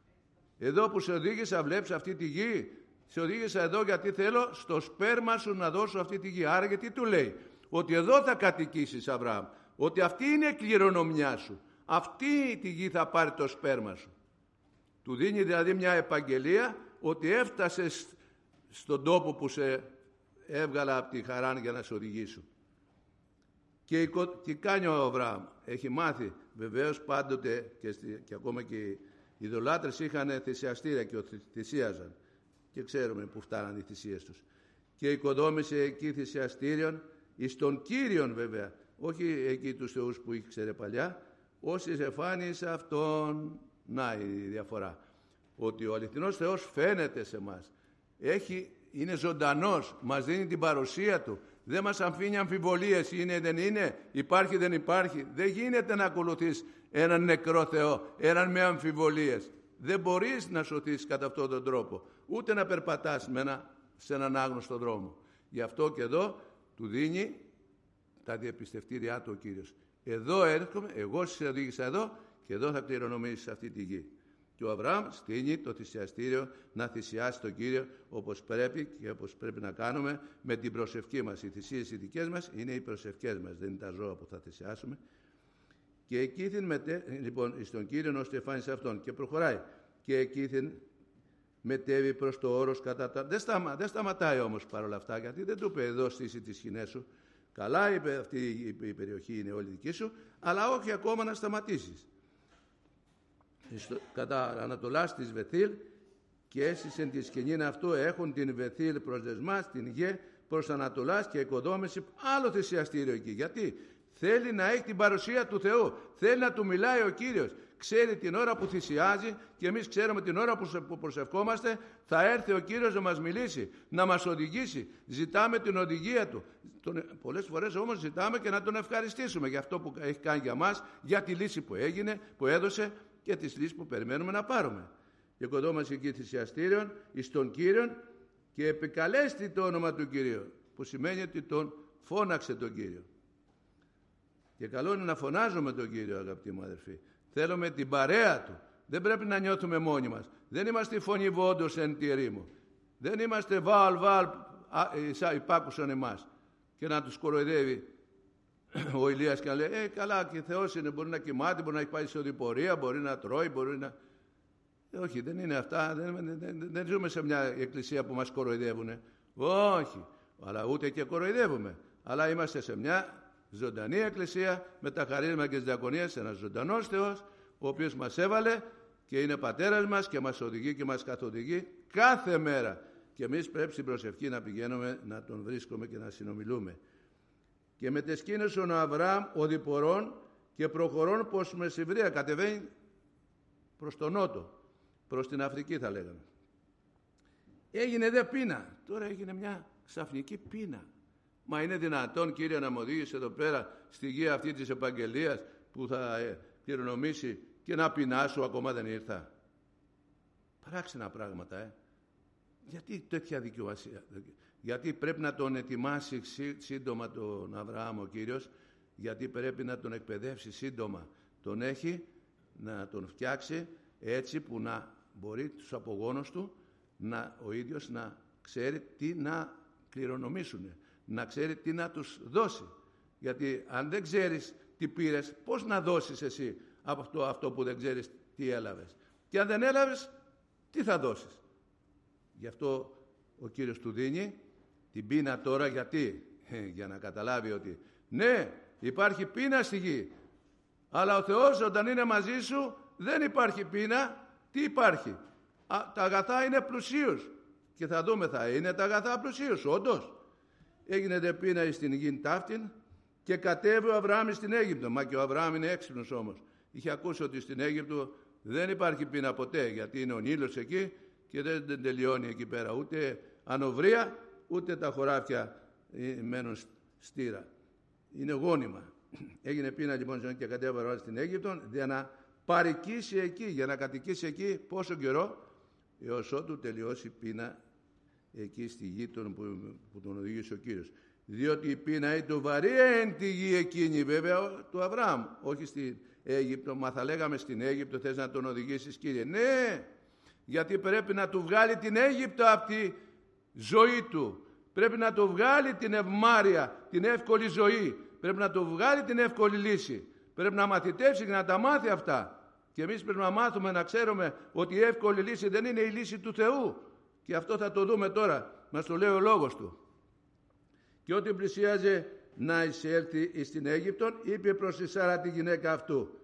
εδώ που σε οδήγησα, βλέπεις αυτή τη γη, σε οδήγησα εδώ γιατί θέλω στο σπέρμα σου να δώσω αυτή τη γη. Άρα γιατί του λέει? Ότι εδώ θα κατοικήσεις, Αβραάμ. Ότι αυτή είναι η κληρονομιά σου. Αυτή τη γη θα πάρει το σπέρμα σου. Του δίνει δηλαδή μια επαγγελία ότι έφτασες στον τόπο που σε έβγαλα από τη Χαράν για να σε οδηγήσω. Και τι κάνει ο Αβραάμ? Έχει μάθει βεβαίως πάντοτε και, στη, και ακόμα και οι ειδωλάτρες είχαν θυσιαστήρια και θυσίαζαν. Και ξέρουμε που φτάναν οι θυσίες τους. Και οικοδόμησε εκεί θυσιαστήριον εις τον Κύριον βέβαια, όχι εκεί τους θεούς που ήξερε παλιά, όσοι εφάνει σε αυτόν. Να η διαφορά. Ότι ο αληθινός Θεός φαίνεται σε μας. Έχει, είναι ζωντανός, μας δίνει την παρουσία Του. Δεν μας αφήνει αμφιβολίες, είναι δεν είναι, υπάρχει δεν υπάρχει. Δεν γίνεται να ακολουθείς έναν νεκρό Θεό, έναν με αμφιβολίες. Δεν μπορείς να σωθείς κατά αυτόν τον τρόπο, ούτε να περπατάς με ένα, σε έναν άγνωστο δρόμο. Γι' αυτό και εδώ του δίνει τα διαπιστευτήριά του ο Κύριος. Εδώ έρχομαι, εγώ σε οδήγησα εδώ και εδώ θα κληρονομήσεις αυτή τη γη. Και Και ο Αβραάμ στείνει το θυσιαστήριο να θυσιάσει τον Κύριο όπως πρέπει και όπως πρέπει να κάνουμε με την προσευχή μας. Οι θυσίες οι δικές μας είναι οι προσευχές μας, δεν είναι τα ζώα που θα θυσιάσουμε. Και εκείθεν μετέ... λοιπόν, στον Κύριον ώστε εφάνισε αυτόν. Και προχωράει. Και εκείθεν μετέβη προς το όρος κατά τα... Δεν, σταμα... δεν σταματάει όμως παρόλα αυτά, γιατί δεν του είπε εδώ στήσει τις σκηνές σου. Καλά, είπε, αυτή η περιοχή είναι όλη δική σου, αλλά όχι ακόμα να σταματήσεις. Στο... κατά ανατολάς της Βεθήλ και έσυσεν τη σκηνήν αυτού έχουν την Βεθήλ προς δεσμάς, την Γε προς ανατολάς και οικοδόμηση άλλο θυσιαστήριο εκεί. Γιατί θέλει να έχει την παρουσία του Θεού, θέλει να του μιλάει ο Κύριος. Ξέρει την ώρα που θυσιάζει και εμείς ξέρουμε την ώρα που προσευχόμαστε θα έρθει ο Κύριος να μας μιλήσει, να μας οδηγήσει. Ζητάμε την οδηγία Του. Τον, πολλές φορές όμως ζητάμε και να Τον ευχαριστήσουμε για αυτό που έχει κάνει για μας, για τη λύση που έγινε, που έδωσε και τις λύσεις που περιμένουμε να πάρουμε. Και οικοδόμηση εκεί θυσιαστήριον εις τον Κύριον και επικαλέστη το όνομα του Κυρίου, που σημαίνει ότι Τον φώναξε τον Κύριο. Και καλό είναι να φωνάζουμε τον Κύριο, αγαπητοί μου αδερφοί. Θέλουμε την παρέα Του. Δεν πρέπει να νιώθουμε μόνοι μας. Δεν είμαστε φωνηβόντος εν τη ερήμο. Δεν είμαστε βάλ βάλ υπάκουσαν εμάς. Και να τους κοροϊδεύει ο Ηλίας και να λέει «Ε, καλά, και Θεός είναι, μπορεί να κοιμάται, μπορεί να έχει πάει σε οδηπορία, μπορεί να τρώει, μπορεί να...» ε, όχι, δεν είναι αυτά. Δεν, δεν, δεν, δεν ζούμε σε μια εκκλησία που μας κοροϊδεύουν. Όχι, αλλά ούτε και κοροϊδεύουμε. Αλλά είμαστε σε μια ζωντανή εκκλησία με τα χαρίσματα και τις διακονίες, ένας ζωντανός Θεός, ο οποίος μας έβαλε και είναι πατέρας μας και μας οδηγεί και μας καθοδηγεί κάθε μέρα. Και εμείς πρέπει στην προσευχή να πηγαίνουμε, να Τον βρίσκουμε και να συνομιλούμε. Και μετεσκήνωσον ο Αβραάμ οδηπορών και προχωρών προς Μεσηβρία, κατεβαίνει προς τον νότο, προς την Αφρική θα λέγαμε. Έγινε δε πείνα, τώρα έγινε μια ξαφνική πείνα. Μα είναι δυνατόν, Κύριε, να μου οδήγησε εδώ πέρα στη γη αυτή της επαγγελίας που θα ε, κληρονομήσει και να πεινάσω, ακόμα δεν ήρθα. Παράξενα πράγματα, ε. Γιατί τέτοια δικαιοσύνη? Γιατί πρέπει να τον ετοιμάσει σύντομα τον Αβραάμ ο Κύριος, γιατί πρέπει να τον εκπαιδεύσει σύντομα. Τον έχει να τον φτιάξει έτσι που να μπορεί τους απογόνους του να, ο ίδιος να ξέρει τι να κληρονομήσουν, να ξέρει τι να τους δώσει. Γιατί αν δεν ξέρεις τι πήρες, πώς να δώσεις εσύ από αυτό, αυτό που δεν ξέρεις τι έλαβες? Και αν δεν έλαβες, τι θα δώσεις? Γι' αυτό ο Κύριος του δίνει την πείνα τώρα. Γιατί? Ε, για να καταλάβει ότι ναι, υπάρχει πείνα στη γη, αλλά ο Θεός όταν είναι μαζί σου δεν υπάρχει πείνα. Τι υπάρχει? Α, τα αγαθά είναι πλουσίους. Και θα δούμε, θα είναι τα αγαθά πλουσίους. Όντως έγινε δε πείνα στην γη ταύτην και κατέβη ο Αβραάμ στην Αίγυπτο. Μα και ο Αβραάμ είναι έξυπνος όμως. Είχε ακούσει ότι στην Αίγυπτο δεν υπάρχει πείνα ποτέ, γιατί είναι ο Νείλος εκεί και δεν, δεν τελειώνει εκεί πέρα ούτε ανοβρία, ούτε τα χωράφια μένουν στήρα. Είναι γόνιμα. Έγινε πείνα λοιπόν και κατέβη ο Αβραάμ στην Αίγυπτο για να παρικήσει εκεί, για να κατοικήσει εκεί πόσο καιρό? Έως ότου τελειώσει πείνα εκεί στη γη τον, που, που τον οδηγήσει ο Κύριος. Διότι η πείνα είναι το βαρύ εν τη γη εκείνη, βέβαια του Αβραάμ, όχι στην Αίγυπτο. Μα θα λέγαμε στην Αίγυπτο θες να τον οδηγήσεις, Κύριε? Ναι, γιατί πρέπει να του βγάλει την Αίγυπτο από τη ζωή του. Πρέπει να του βγάλει την ευμάρεια, την εύκολη ζωή. Πρέπει να του βγάλει την εύκολη λύση. Πρέπει να μαθητεύσει και να τα μάθει αυτά. Και εμείς πρέπει να μάθουμε να ξέρουμε ότι η εύκολη λύση δεν είναι η λύση του Θεού. Και αυτό θα το δούμε τώρα. Μας το λέει ο λόγος του. Και όταν πλησίαζε να εισέλθει στην Αίγυπτον, είπε προς τη Σάρα τη γυναίκα αυτού.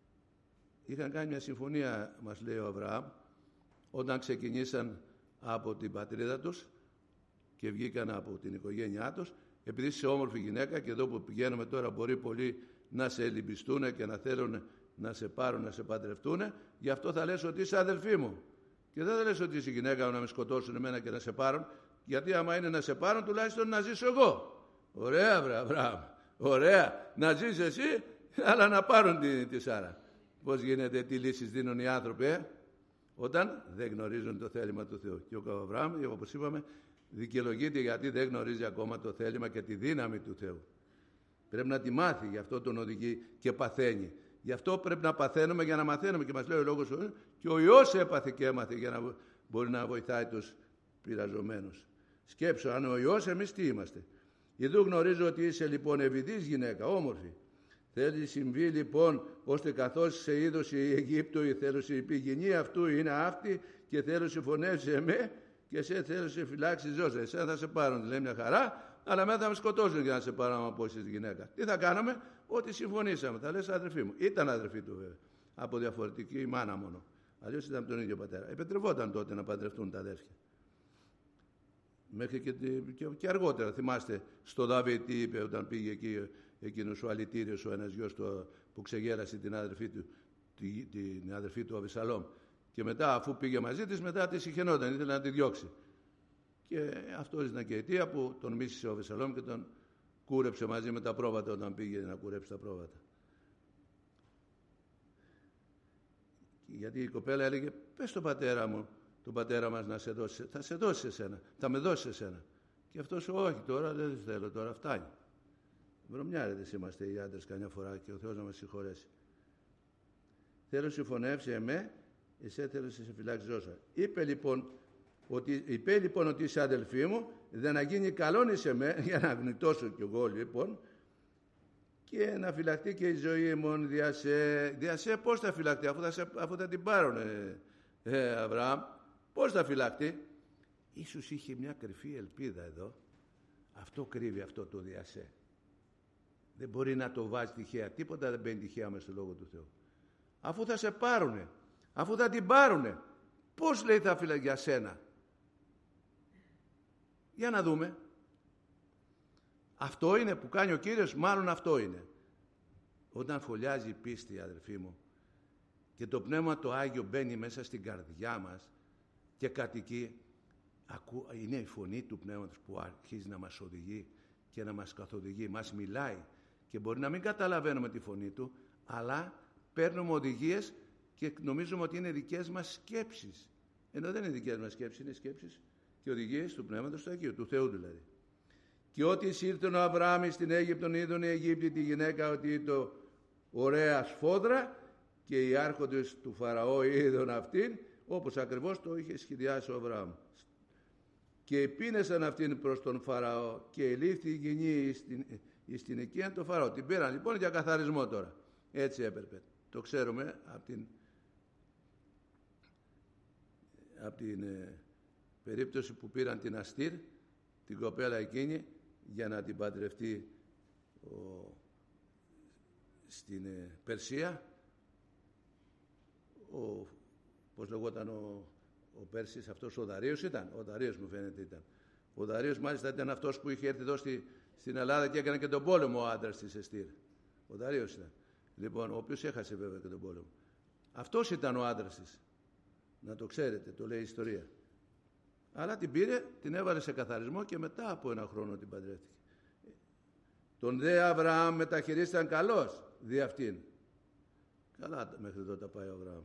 Είχαν κάνει μια συμφωνία, μας λέει ο Αβραάμ, όταν ξεκινήσαν από την πατρίδα τους και βγήκαν από την οικογένειά τους, επειδή είσαι όμορφη γυναίκα και εδώ που πηγαίνουμε τώρα μπορεί πολλοί να σε ελιμπιστούν και να θέλουν να σε πάρουν, να σε παντρευτούν, γι' αυτό θα λες ότι είσαι αδελφή μου. Και δεν θα λες ότι είσαι γυναίκα να με σκοτώσουν εμένα και να σε πάρουν, γιατί άμα είναι να σε πάρουν τουλάχιστον να ζήσω εγώ. Ωραία βρε Αβραάμ, ωραία, να ζεις εσύ, αλλά να πάρουν τη, τη Σάρα. Πώς γίνεται, τι λύσεις δίνουν οι άνθρωποι, ε? Όταν δεν γνωρίζουν το θέλημα του Θεού. Και ο Αβραάμ, όπως είπαμε, δικαιολογείται γιατί δεν γνωρίζει ακόμα το θέλημα και τη δύναμη του Θεού. Πρέπει να τη μάθει, γι' αυτό τον οδηγεί και παθαίνει. Γι' αυτό πρέπει να παθαίνουμε για να μαθαίνουμε. Και μας λέει ο λόγος και ο Υιός έπαθε και έμαθε για να μπορεί να βοηθάει τους πειραζομένους. Σκέψου, αν ο Υιός, εμείς τι είμαστε. Ιδού γνωρίζω ότι είσαι λοιπόν ευηδής γυναίκα, όμορφη. Θέλει συμβεί λοιπόν, ώστε καθώς σε είδωσε η Αιγύπτου, η θέλωση η πηγενή αυτού είναι αυτή και θέλωση φωνεύσει εμέ και σε θέλωση φυλάξει ζώσα. Εσένα θα σε πάρουν, λέει μια χαρά, αλλά μετά θα με σκοτώσουν για να σε πάρουν από εσείς γυναίκα. Τι θα κάνουμε, ό,τι συμφωνήσαμε. Θα λες αδερφή μου. Ήταν αδερφή του βέβαια. Από διαφορετική μάνα μόνο. Αλλιώς ήταν από τον ίδιο πατέρα. Επετρευόταν τότε να παντρευτούν τα αδέρφια. Μέχρι και, και, και αργότερα, θυμάστε, στο Δαβίδ τι είπε όταν πήγε εκεί εκείνος ο αλητήριος, ο ένας γιος του που ξεγέρασε την αδερφή του, την, την αδερφή του Αβεσσαλόμ. Και μετά, αφού πήγε μαζί της, μετά τη συχαινόταν, ήθελε να τη διώξει. Και αυτό ήταν και η αιτία που τον μίσησε ο Αβεσσαλόμ και τον κούρεψε μαζί με τα πρόβατα όταν πήγε να κουρέψει τα πρόβατα. Γιατί η κοπέλα έλεγε, πες στον πατέρα μου, τον πατέρα μας να σε δώσει, θα σε δώσει εσένα, θα με δώσει εσένα. Και αυτός, όχι τώρα, δεν θέλω τώρα, φτάνει. Βρωμιάριδες είμαστε οι άντρες καμιά φορά και ο Θεός να μας συγχωρέσει. Θέλω συμφωνεύσει εμέ, εσέ θέλω σε φυλάξει ζώσα. Είπε λοιπόν ότι, είπε, λοιπόν, ότι είσαι αδελφή μου, δεν να γίνει καλόν είσαι με, για να γνητώσω κι εγώ λοιπόν, και να φυλαχτεί και η ζωή μου δια σε. Δια σε πώς θα φυλαχτεί, αφού θα, σε, αφού θα την πάρουν, ε, ε, Αβραάμ, πώς θα φυλαχτεί. Ίσως είχε μια κρυφή ελπίδα εδώ. Αυτό κρύβει αυτό το δια σε. Δεν μπορεί να το βάζει τυχαία. Τίποτα δεν μπαίνει τυχαία μες στο Λόγο του Θεού. Αφού θα σε πάρουνε, αφού θα την πάρουνε, πώς λέει θα φυλαχτεί για σένα. Για να δούμε. Αυτό είναι που κάνει ο Κύριος, μάλλον αυτό είναι. Όταν φωλιάζει η πίστη, αδελφοί μου, και το Πνεύμα το Άγιο μπαίνει μέσα στην καρδιά μας και κατοικεί, είναι η φωνή του Πνεύματος που αρχίζει να μας οδηγεί και να μας καθοδηγεί, μας μιλάει και μπορεί να μην καταλαβαίνουμε τη φωνή του, αλλά παίρνουμε οδηγίες και νομίζουμε ότι είναι δικές μας σκέψεις. Ενώ δεν είναι δικές μας σκέψεις, είναι σκέψεις και οδηγίες του Πνεύματος του Αγίου, του Θεού δηλαδή. Και ότι ήρθε ο Αβραάμ στην Αίγυπτον, είδον οι Αιγύπτιοι τη γυναίκα ότι ήταν ωραία σφόδρα και οι άρχοντες του Φαραώ είδον αυτήν, όπως ακριβώς το είχε σχεδιάσει ο Αβραάμ. Και επίνεσαν αυτήν προς τον Φαραώ και ελήφθη η γυνή στην, στην οικία του Φαραώ. Την πήραν λοιπόν για καθαρισμό τώρα. Έτσι έπρεπε. Το ξέρουμε από την, από την ε, περίπτωση που πήραν την Αστήρ, την κοπέλα εκείνη, για να την παντρευτεί ο, στην ε, Περσία. Ο, πώς λεγόταν ο, ο Πέρσης αυτός, ο Δαρείος ήταν. Ο Δαρείος μου φαίνεται ήταν. Ο Δαρείος μάλιστα ήταν αυτός που είχε έρθει εδώ στη, στην Ελλάδα και έκανε και τον πόλεμο ο άντρας της Εστήρ. Ο Δαρείος ήταν. Λοιπόν, ο οποίος έχασε βέβαια και τον πόλεμο. Αυτός ήταν ο άντρας της. Να το ξέρετε, το λέει η ιστορία. Αλλά την πήρε, την έβαλε σε καθαρισμό και μετά από ένα χρόνο την παντρεύτηκε. Τον δε Αβραάμ μεταχειρίσταν καλός δι' αυτήν. Καλά μέχρι εδώ τα πάει ο Αβραάμ.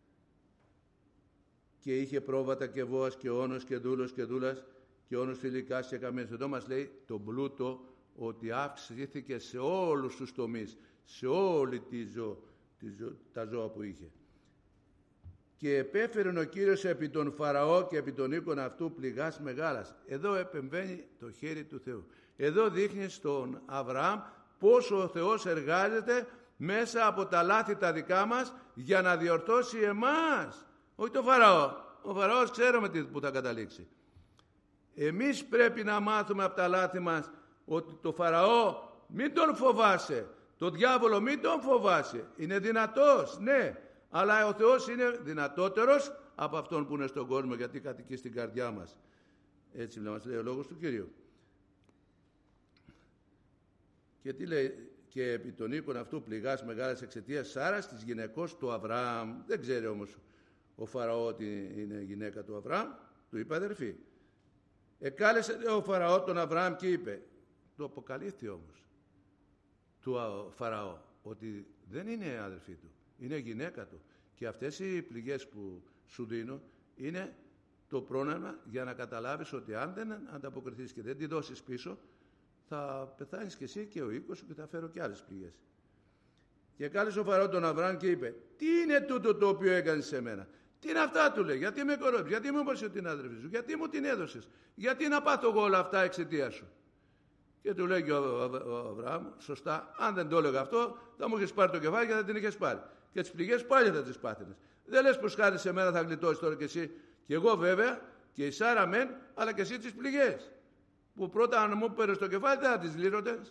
Και είχε πρόβατα και βόας και όνος και δούλος και δούλας και όνος φιλικάς και καμένος. Εδώ μας λέει τον πλούτο ότι αυξήθηκε σε όλους τους τομείς, σε όλη τη ζω, τη ζω, τα ζώα που είχε. Και επέφερε ο Κύριος επί τον Φαραώ και επί τον οίκον αυτού πληγάς μεγάλας. Εδώ επεμβαίνει το χέρι του Θεού. Εδώ δείχνει στον Αβραάμ πόσο ο Θεός εργάζεται μέσα από τα λάθη τα δικά μας για να διορθώσει εμάς. Όχι το Φαραώ. Ο Φαραώς ξέρουμε τι, που θα καταλήξει. Εμείς πρέπει να μάθουμε από τα λάθη μας ότι το Φαραώ μην τον φοβάσαι. Το διάβολο μην τον φοβάσαι. Είναι δυνατός, ναι. Αλλά ο Θεός είναι δυνατότερος από αυτόν που είναι στον κόσμο, γιατί κατοικεί στην καρδιά μας. Έτσι μας λέει ο λόγος του Κυρίου. Και τι λέει, και επί των οίκων αυτού πληγάς μεγάλες εξαιτίας Σάρας της γυναικός του Αβραάμ. Δεν ξέρει όμως ο Φαραώ ότι είναι γυναίκα του Αβραάμ, του είπε αδερφή. Εκάλεσε ο Φαραώ τον Αβραάμ και είπε, το αποκαλύφθη όμως του Φαραώ, ότι δεν είναι αδερφή του, είναι γυναίκα του. Και αυτές οι πληγές που σου δίνω είναι το πρόνοιμα για να καταλάβεις ότι αν δεν ανταποκριθείς και δεν τη δώσεις πίσω, θα πεθάνεις και εσύ και ο οίκος σου και θα φέρω και άλλες πληγές. Και κάλεσε ο Φαραώ τον Αβραάμ και είπε: τι είναι τούτο το οποίο έκανες σε μένα? Τι είναι αυτά, του λέει? Γιατί με κορόιδεψες? Γιατί μου είπες την άδερφη σου? Γιατί μου την έδωσες? Γιατί να πάθω εγώ όλα αυτά εξαιτία σου? Και του λέει και ο, ο, ο Αβραάμ: σωστά, αν δεν το έλεγα αυτό, θα μου είχες πάρει το κεφάλι και θα την είχες πάρει. Και τις πληγές πάλι θα τις πάθαινες. Δεν λες πως χάρη σε μένα θα γλιτώσεις τώρα κι εσύ? Και εγώ βέβαια, και η Σάρα μεν, αλλά και εσύ τις πληγές. Που πρώτα αν μου πέρες το κεφάλι δεν θα τις λύρωτες.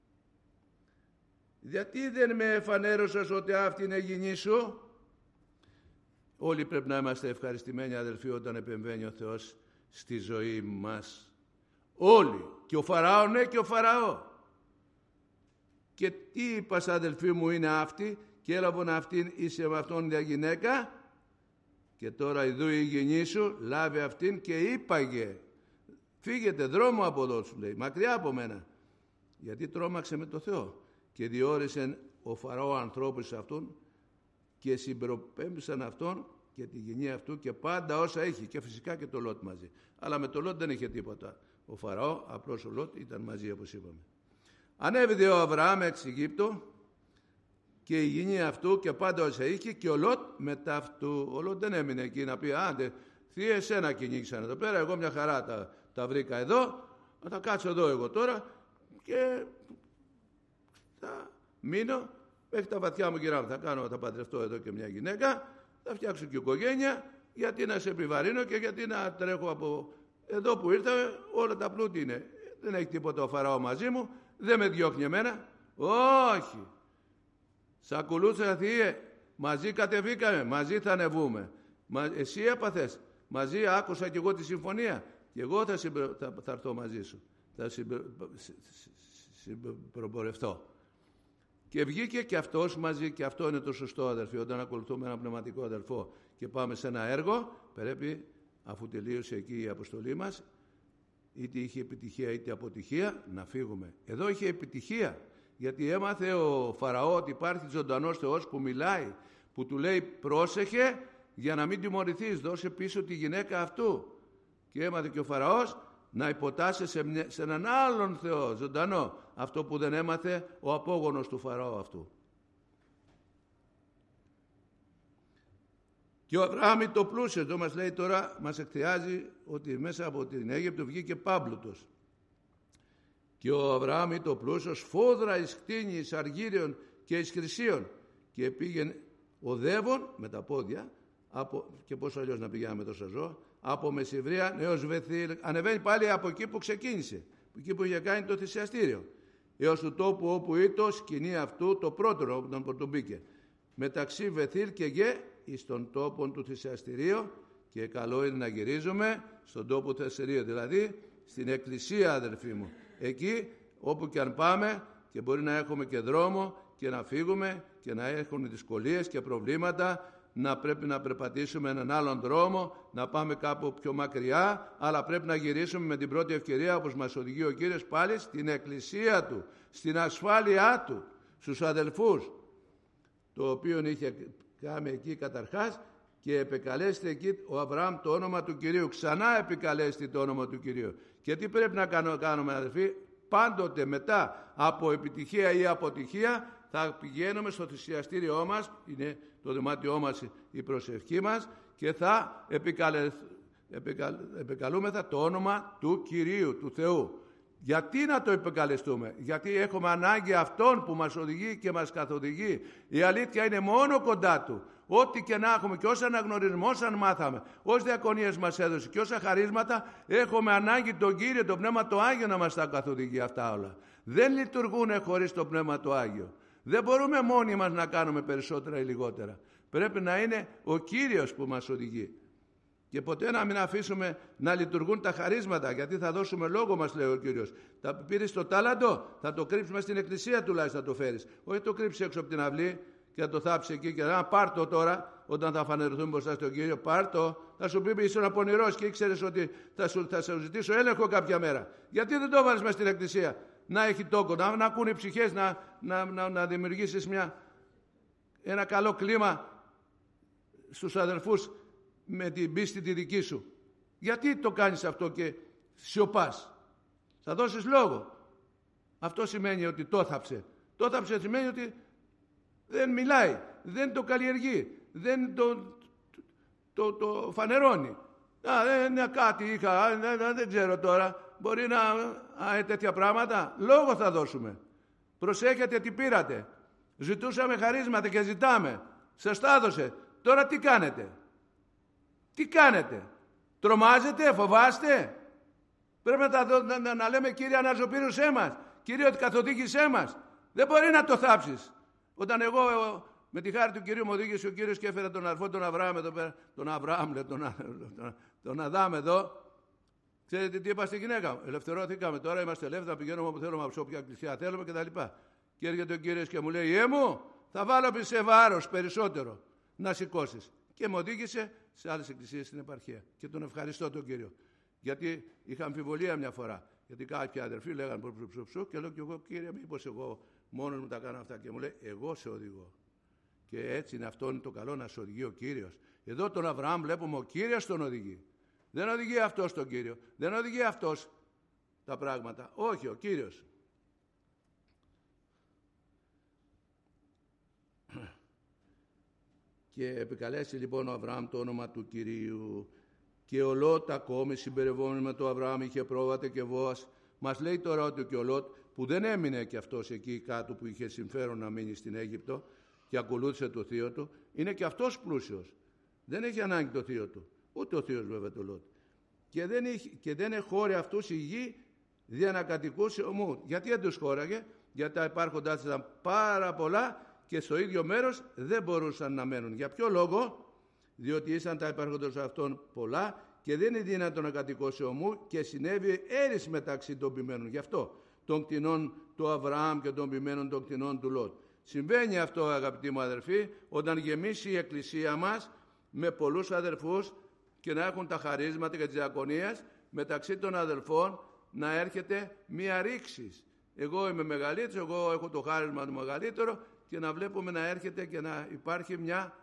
Γιατί δεν με εφανέρωσες ότι αυτή είναι γυνή σου? Όλοι πρέπει να είμαστε ευχαριστημένοι, αδελφοί, όταν επεμβαίνει ο Θεός στη ζωή μας. Όλοι. Και ο Φαραώ, ναι, και ο Φαραώ. Και τι είπας, αδελφοί μου, είναι αυτή, και έλαβον αυτήν, είσαι με αυτόν μια γυναίκα, και τώρα ειδού η γυνή σου, λάβει αυτήν και είπαγε. Φύγετε δρόμο από εδώ, σου λέει, μακριά από μένα. Γιατί τρόμαξε με το Θεό. Και διόρισε ο Φαραώ ανθρώπους σε αυτόν και συμπροπέμψαν αυτόν και τη γυνή αυτού και πάντα όσα έχει, και φυσικά και το Λότ μαζί. Αλλά με το Λότ δεν είχε τίποτα. Ο Φαραώ, απλώς ο Λότ ήταν μαζί, όπως είπαμε. Ανέβηκε ο Αβραάμ εξ Αιγύπτου και η γυνή αυτού και πάντα όσα είχε, και ο Λότ μετά αυτού. Ο Λότ δεν έμεινε εκεί να πει: άντε, θύε, εσένα κυνήγησαν εδώ πέρα, εγώ μια χαρά τα, τα βρήκα εδώ, θα τα κάτσω εδώ εγώ τώρα και θα μείνω μέχρι τα βαθιά μου γυράμου. Θα κάνω, θα παντρευτώ εδώ και μια γυναίκα, θα φτιάξω και οικογένεια, γιατί να σε επιβαρύνω και γιατί να τρέχω από εδώ που ήρθα, όλα τα πλούτη είναι. Δεν έχει τίποτα ο Φαραώ μαζί μου, δεν με διώχνει εμένα. Όχι. Σ' ακολούθησα, θύε, μαζί κατεβήκαμε, μαζί θα ανεβούμε. Μα, εσύ έπαθες, μαζί άκουσα κι εγώ τη συμφωνία και εγώ θα, συμπρο, θα, θα έρθω μαζί σου. Θα συμπροπορευτώ. Και βγήκε και αυτός μαζί, και αυτό είναι το σωστό, αδερφοί. Όταν ακολουθούμε ένα πνευματικό αδελφό και πάμε σε ένα έργο, πρέπει, αφού τελείωσε εκεί η αποστολή μας, είτε είχε επιτυχία είτε αποτυχία, να φύγουμε. Εδώ είχε επιτυχία, γιατί έμαθε ο Φαραώ ότι υπάρχει ζωντανός Θεός που μιλάει, που του λέει: πρόσεχε για να μην τιμωρηθείς, δώσε πίσω τη γυναίκα αυτού. Και έμαθε και ο Φαραώς να υποτάσσει σε, μια, σε έναν άλλον Θεό ζωντανό, αυτό που δεν έμαθε ο απόγονος του Φαραώ αυτού. Και ο Αβραάμ το πλούσιο, εδώ μας λέει τώρα, μας εκθιάζει ότι μέσα από την Αίγυπτο βγήκε πάμπλουτος. Και ο Αβραάμ το πλούσιος φόδρα εις κτήνη, εις αργύριων και εις χρυσίων, και πήγαινε οδεύων με τα πόδια, από, και πώς αλλιώς να πηγαίναμε τόσα ζώα, από Μεσηβρία έως Βεθήλ. Ανεβαίνει πάλι από εκεί που ξεκίνησε, εκεί που είχε κάνει το θυσιαστήριο, έως του τόπου όπου ήτο σκηνή αυτού το πρώτο όταν που τον μπήκε, μεταξύ Βεθήλ και Γε εις τον τόπον του θυσιαστηρίου. Και καλό είναι να γυρίζουμε στον τόπο του θυσιαστηρίου, δηλαδή στην εκκλησία, αδελφοί μου, εκεί όπου και αν πάμε, και μπορεί να έχουμε και δρόμο και να φύγουμε και να έχουν δυσκολίες και προβλήματα, να πρέπει να περπατήσουμε έναν άλλον δρόμο, να πάμε κάπου πιο μακριά, αλλά πρέπει να γυρίσουμε με την πρώτη ευκαιρία, όπως μας οδηγεί ο Κύριος, πάλι στην εκκλησία Του, στην ασφάλειά Του, στους αδελφούς, το οποίο είχε κάνει εκεί καταρχάς, και επικαλέστη εκεί ο Αβραάμ το όνομα του Κυρίου. Ξανά επικαλέστη το όνομα του Κυρίου. Και τι πρέπει να κάνουμε, αδελφοί? Πάντοτε μετά από επιτυχία ή αποτυχία θα πηγαίνουμε στο θυσιαστήριό μας, είναι το δωμάτιό μας η προσευχή μας, και θα επικαλε... επικαλ... επικαλούμεθα το όνομα του Κυρίου, του Θεού. Γιατί να το επικαλεστούμε? Γιατί έχουμε ανάγκη Αυτόν που μας οδηγεί και μας καθοδηγεί. Η αλήθεια είναι μόνο κοντά Του. Ό,τι και να έχουμε και όσα αναγνωρίζουμε, όσα μάθαμε, όσες διακονίες μας έδωσε και όσα χαρίσματα, έχουμε ανάγκη τον Κύριο, το Πνεύμα το Άγιο να μας τα καθοδηγεί αυτά όλα. Δεν λειτουργούν χωρίς το Πνεύμα το Άγιο. Δεν μπορούμε μόνοι μας να κάνουμε περισσότερα ή λιγότερα. Πρέπει να είναι ο Κύριος που μας οδηγεί. Και ποτέ να μην αφήσουμε να λειτουργούν τα χαρίσματα, γιατί θα δώσουμε λόγο, μας λέει ο Κύριος. Τα πήρες το τάλαντο, θα το κρύψεις στην εκκλησία τουλάχιστον να το φέρεις. Όχι το κρύψεις έξω από την αυλή και θα το θάψεις εκεί και να πάρ' το τώρα, όταν θα φανερωθούμε μπροστά στον Κύριο, πάρ' το. Θα σου πει ήσουν πονηρός και ήξερες ότι θα σου, θα σου ζητήσω έλεγχο κάποια μέρα. Γιατί δεν το βάλεις μέσα στην εκκλησία? Να έχει τόκο, να, να ακούν οι ψυχές, να, να, να, να δημιουργήσεις μια, ένα καλό κλίμα στους αδελφούς με την πίστη τη δική σου. Γιατί το κάνεις αυτό και σιωπάς? Θα δώσεις λόγο. Αυτό σημαίνει ότι το θάψε. Το θάψε σημαίνει ότι δεν μιλάει, δεν το καλλιεργεί, δεν το, το, το, το φανερώνει. Α, δεν, κάτι είχα, δεν, δεν ξέρω τώρα, μπορεί να α, τέτοια πράγματα. Λόγο θα δώσουμε. Προσέχετε τι πήρατε. Ζητούσαμε χαρίσματα και ζητάμε. Σας τα έδωσε. Τώρα τι κάνετε? Τι κάνετε? Τρομάζετε, φοβάστε? Πρέπει να, τα δω, να, να, να λέμε Κύριε αναζωπήρωσέ μας, Κύριε ότι καθοδήγησέ μας. Δεν μπορεί να το θάψεις. Όταν εγώ με τη χάρη του Κυρίου μου οδήγησε ο Κύριος και έφερα τον αρφό τον Αβραάμ εδώ πέρα, τον Αβραάμ, τον, τον, τον Αδάμ εδώ, ξέρετε τι είπα στη γυναίκα μου? Ελευθερώθηκαμε, τώρα είμαστε ελεύθεροι, πηγαίνουμε όπου θέλουμε, από όποια εκκλησία θέλουμε κτλ. Και έρχεται ο Κύριος και μου λέει, «Ε μου, θα βάλω σε βάρος περισσότερο να σηκώσεις». Και με οδήγησε σε άλλες εκκλησίες στην επαρχία. Και τον ευχαριστώ τον Κύριο. Γιατί είχα αμφιβολία μια φορά. Γιατί κάποιοι αδερφοί λέγανε ψου, ψου, ψου, και λέω και εγώ, Κύριε, μήπως εγώ μόνος μου τα κάνω αυτά? Και μου λέει, εγώ σε οδηγώ. Και έτσι είναι, αυτό είναι το καλό, να σε οδηγεί ο Κύριος. Εδώ τον Αβραάμ βλέπουμε ο Κύριος τον οδηγεί. Δεν οδηγεί αυτός τον Κύριο. Δεν οδηγεί αυτός τα πράγματα. Όχι, ο Κύριος. Και επικαλέσει λοιπόν ο Αβραάμ το όνομα του Κυρίου. Και ο Λότ ακόμη συμπεριβόμενο με το Αβραάμ είχε πρόβαται και Βόας. Μας λέει τώρα ότι και ο Λότ, που δεν έμεινε και αυτός εκεί κάτω που είχε συμφέρον να μείνει στην Αίγυπτο και ακολούθησε το θείο του, είναι και αυτός πλούσιος. Δεν έχει ανάγκη το θείο του. Ούτε ο θείος βέβαια το Λότ. Και δεν, είχε, και δεν εχώρε αυτούς η γη δια να κατοικούσε ομού. Γιατί δεν τους χώραγε? Γιατί τα υπάρχοντά τους ήταν πάρα πολλά και στο ίδιο μέρος δεν μπορούσαν να μένουν. Για ποιο λόγο? Διότι ήσαν τα υπάρχοντος αυτών πολλά και δεν είναι δυνατόν να κατοικώσει ομού και συνέβη έρης μεταξύ των ποιμένων. Γι' αυτό των κτηνών του Αβραάμ και των ποιμένων των κτηνών του Λότ. Συμβαίνει αυτό, αγαπητοί μου αδερφοί, όταν γεμίσει η εκκλησία μας με πολλούς αδερφούς και να έχουν τα χαρίσματα και τις διακονίες, μεταξύ των αδελφών να έρχεται μία ρήξη. Εγώ είμαι μεγαλύτερος, εγώ έχω το χάρισμα του μεγαλύτερο, και να βλέπουμε να έρχεται και να υπάρχει μια,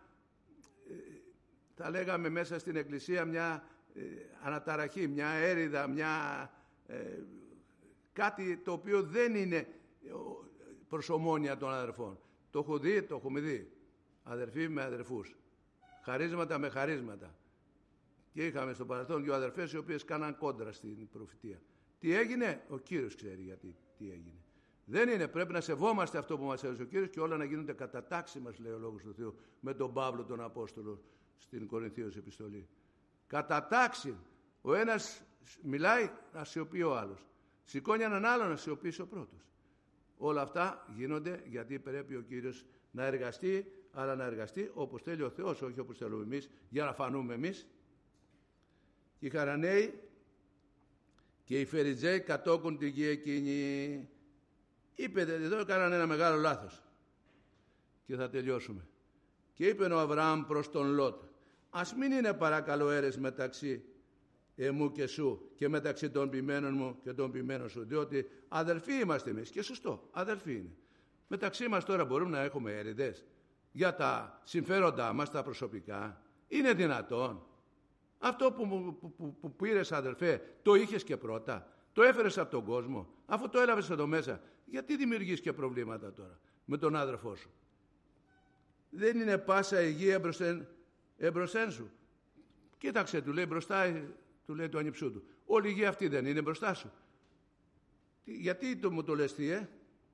θα λέγαμε μέσα στην εκκλησία, μια ε, αναταραχή, μια έρηδα, μια, ε, κάτι το οποίο δεν είναι προς ομόνοια των αδερφών. Το έχω δει, το έχουμε δει. Αδερφοί με αδερφούς. Χαρίσματα με χαρίσματα. Και είχαμε στο παρελθόν δύο αδερφές οι οποίες κάναν κόντρα στην προφητεία. Τι έγινε? Ο Κύριος ξέρει γιατί τι έγινε. Δεν είναι, πρέπει να σεβόμαστε αυτό που μας έδωσε ο Κύριος και όλα να γίνονται κατά τάξη μας, λέει ο Λόγος του Θεού, με τον Παύλο τον Απόστολο στην Κορινθίους επιστολή. Κατά τάξη. Ο ένας μιλάει, να σιωπεί ο άλλος. Σηκώνει έναν άλλον, να σιωπήσει ο πρώτος. Όλα αυτά γίνονται γιατί πρέπει ο Κύριος να εργαστεί, αλλά να εργαστεί όπως θέλει ο Θεός, όχι όπως θέλουμε εμείς, για να φανούμε εμείς. Και οι Χαραναίοι και οι Φεριζαίοι κατόκουν τη γη εκείνη. Είπε, εδώ έκαναν ένα μεγάλο λάθος. Και θα τελειώσουμε. Και είπε ο Αβραάμ προς τον Λότ, ας μην είναι παρακαλώ έρες μεταξύ εμού και σου και μεταξύ των ποιμένων μου και των ποιμένων σου, διότι αδελφοί είμαστε εμείς. Και σωστό, αδελφοί είναι. Μεταξύ μας τώρα μπορούμε να έχουμε έρηδες για τα συμφέροντά μας, τα προσωπικά? Είναι δυνατόν? Αυτό που, που, που, που πήρες, αδελφέ, το είχες και πρώτα, το έφερες από τον κόσμο, αφού το έλαβες εδώ μέσα, γιατί δημιουργείς και προβλήματα τώρα με τον άδερφό σου? Δεν είναι πάσα η γη εμπροσθέν σου? Κοίταξε, του λέει μπροστά, του λέει του ανιψού του, όλη η γη αυτή δεν είναι μπροστά σου? Γιατί το, μου το λες τι, ε?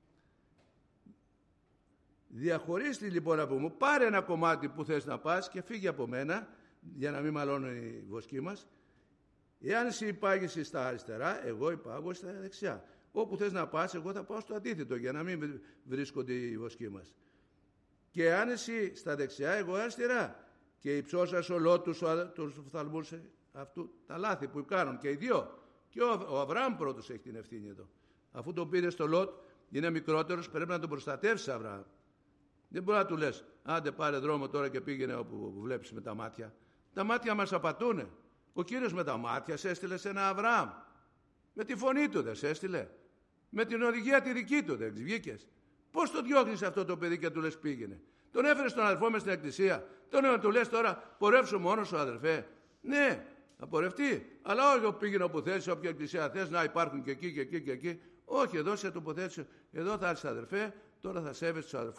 Διαχωρίστη λοιπόν από μου, πάρε ένα κομμάτι που θες να πας και φύγει από μένα, για να μην μαλώνει η βοσκή μας. Εάν εσύ υπάγεσαι στα αριστερά, εγώ υπάγω στα δεξιά. Όπου θες να πας, εγώ θα πάω στο αντίθετο, για να μην βρίσκονται οι βοσκοί μας. Και αν εσύ στα δεξιά, εγώ αριστερά. Και υψώσας ο Λότ τους, τους φθαλμούς αυτού, τα λάθη που κάνουν και οι δυο. Και ο, ο Αβραάμ πρώτος έχει την ευθύνη εδώ. Αφού τον πήρε στο Λότ, είναι μικρότερος, πρέπει να τον προστατεύσεις, Αβραάμ. Δεν μπορεί να του λες, άντε πάρε δρόμο τώρα και πήγαινε όπου βλέπεις με τα μάτια. Τα μάτια μας απατούνε. Ο Κύριος με τα μάτια σε έστειλε σε ένα Αβραάμ. Με τη φωνή του δεν σε έστειλε? Με την οδηγία τη δική του δεν βγήκες? Πώς το διώχνεις αυτό το παιδί και του λες πήγαινε? Τον έφερες τον αδερφό μες στην εκκλησία, τον του λες τώρα πορεύσου μόνος σου, αδερφέ? Ναι, θα πορευτεί, αλλά όχι πήγαινε όπου θες, όποια εκκλησία θες, να υπάρχουν και εκεί και εκεί και εκεί. Όχι, εδώ σε τοποθέτησε, εδώ θα έρθεις, αδερφέ, τώρα θα σέβεσαι τους αδερφούς,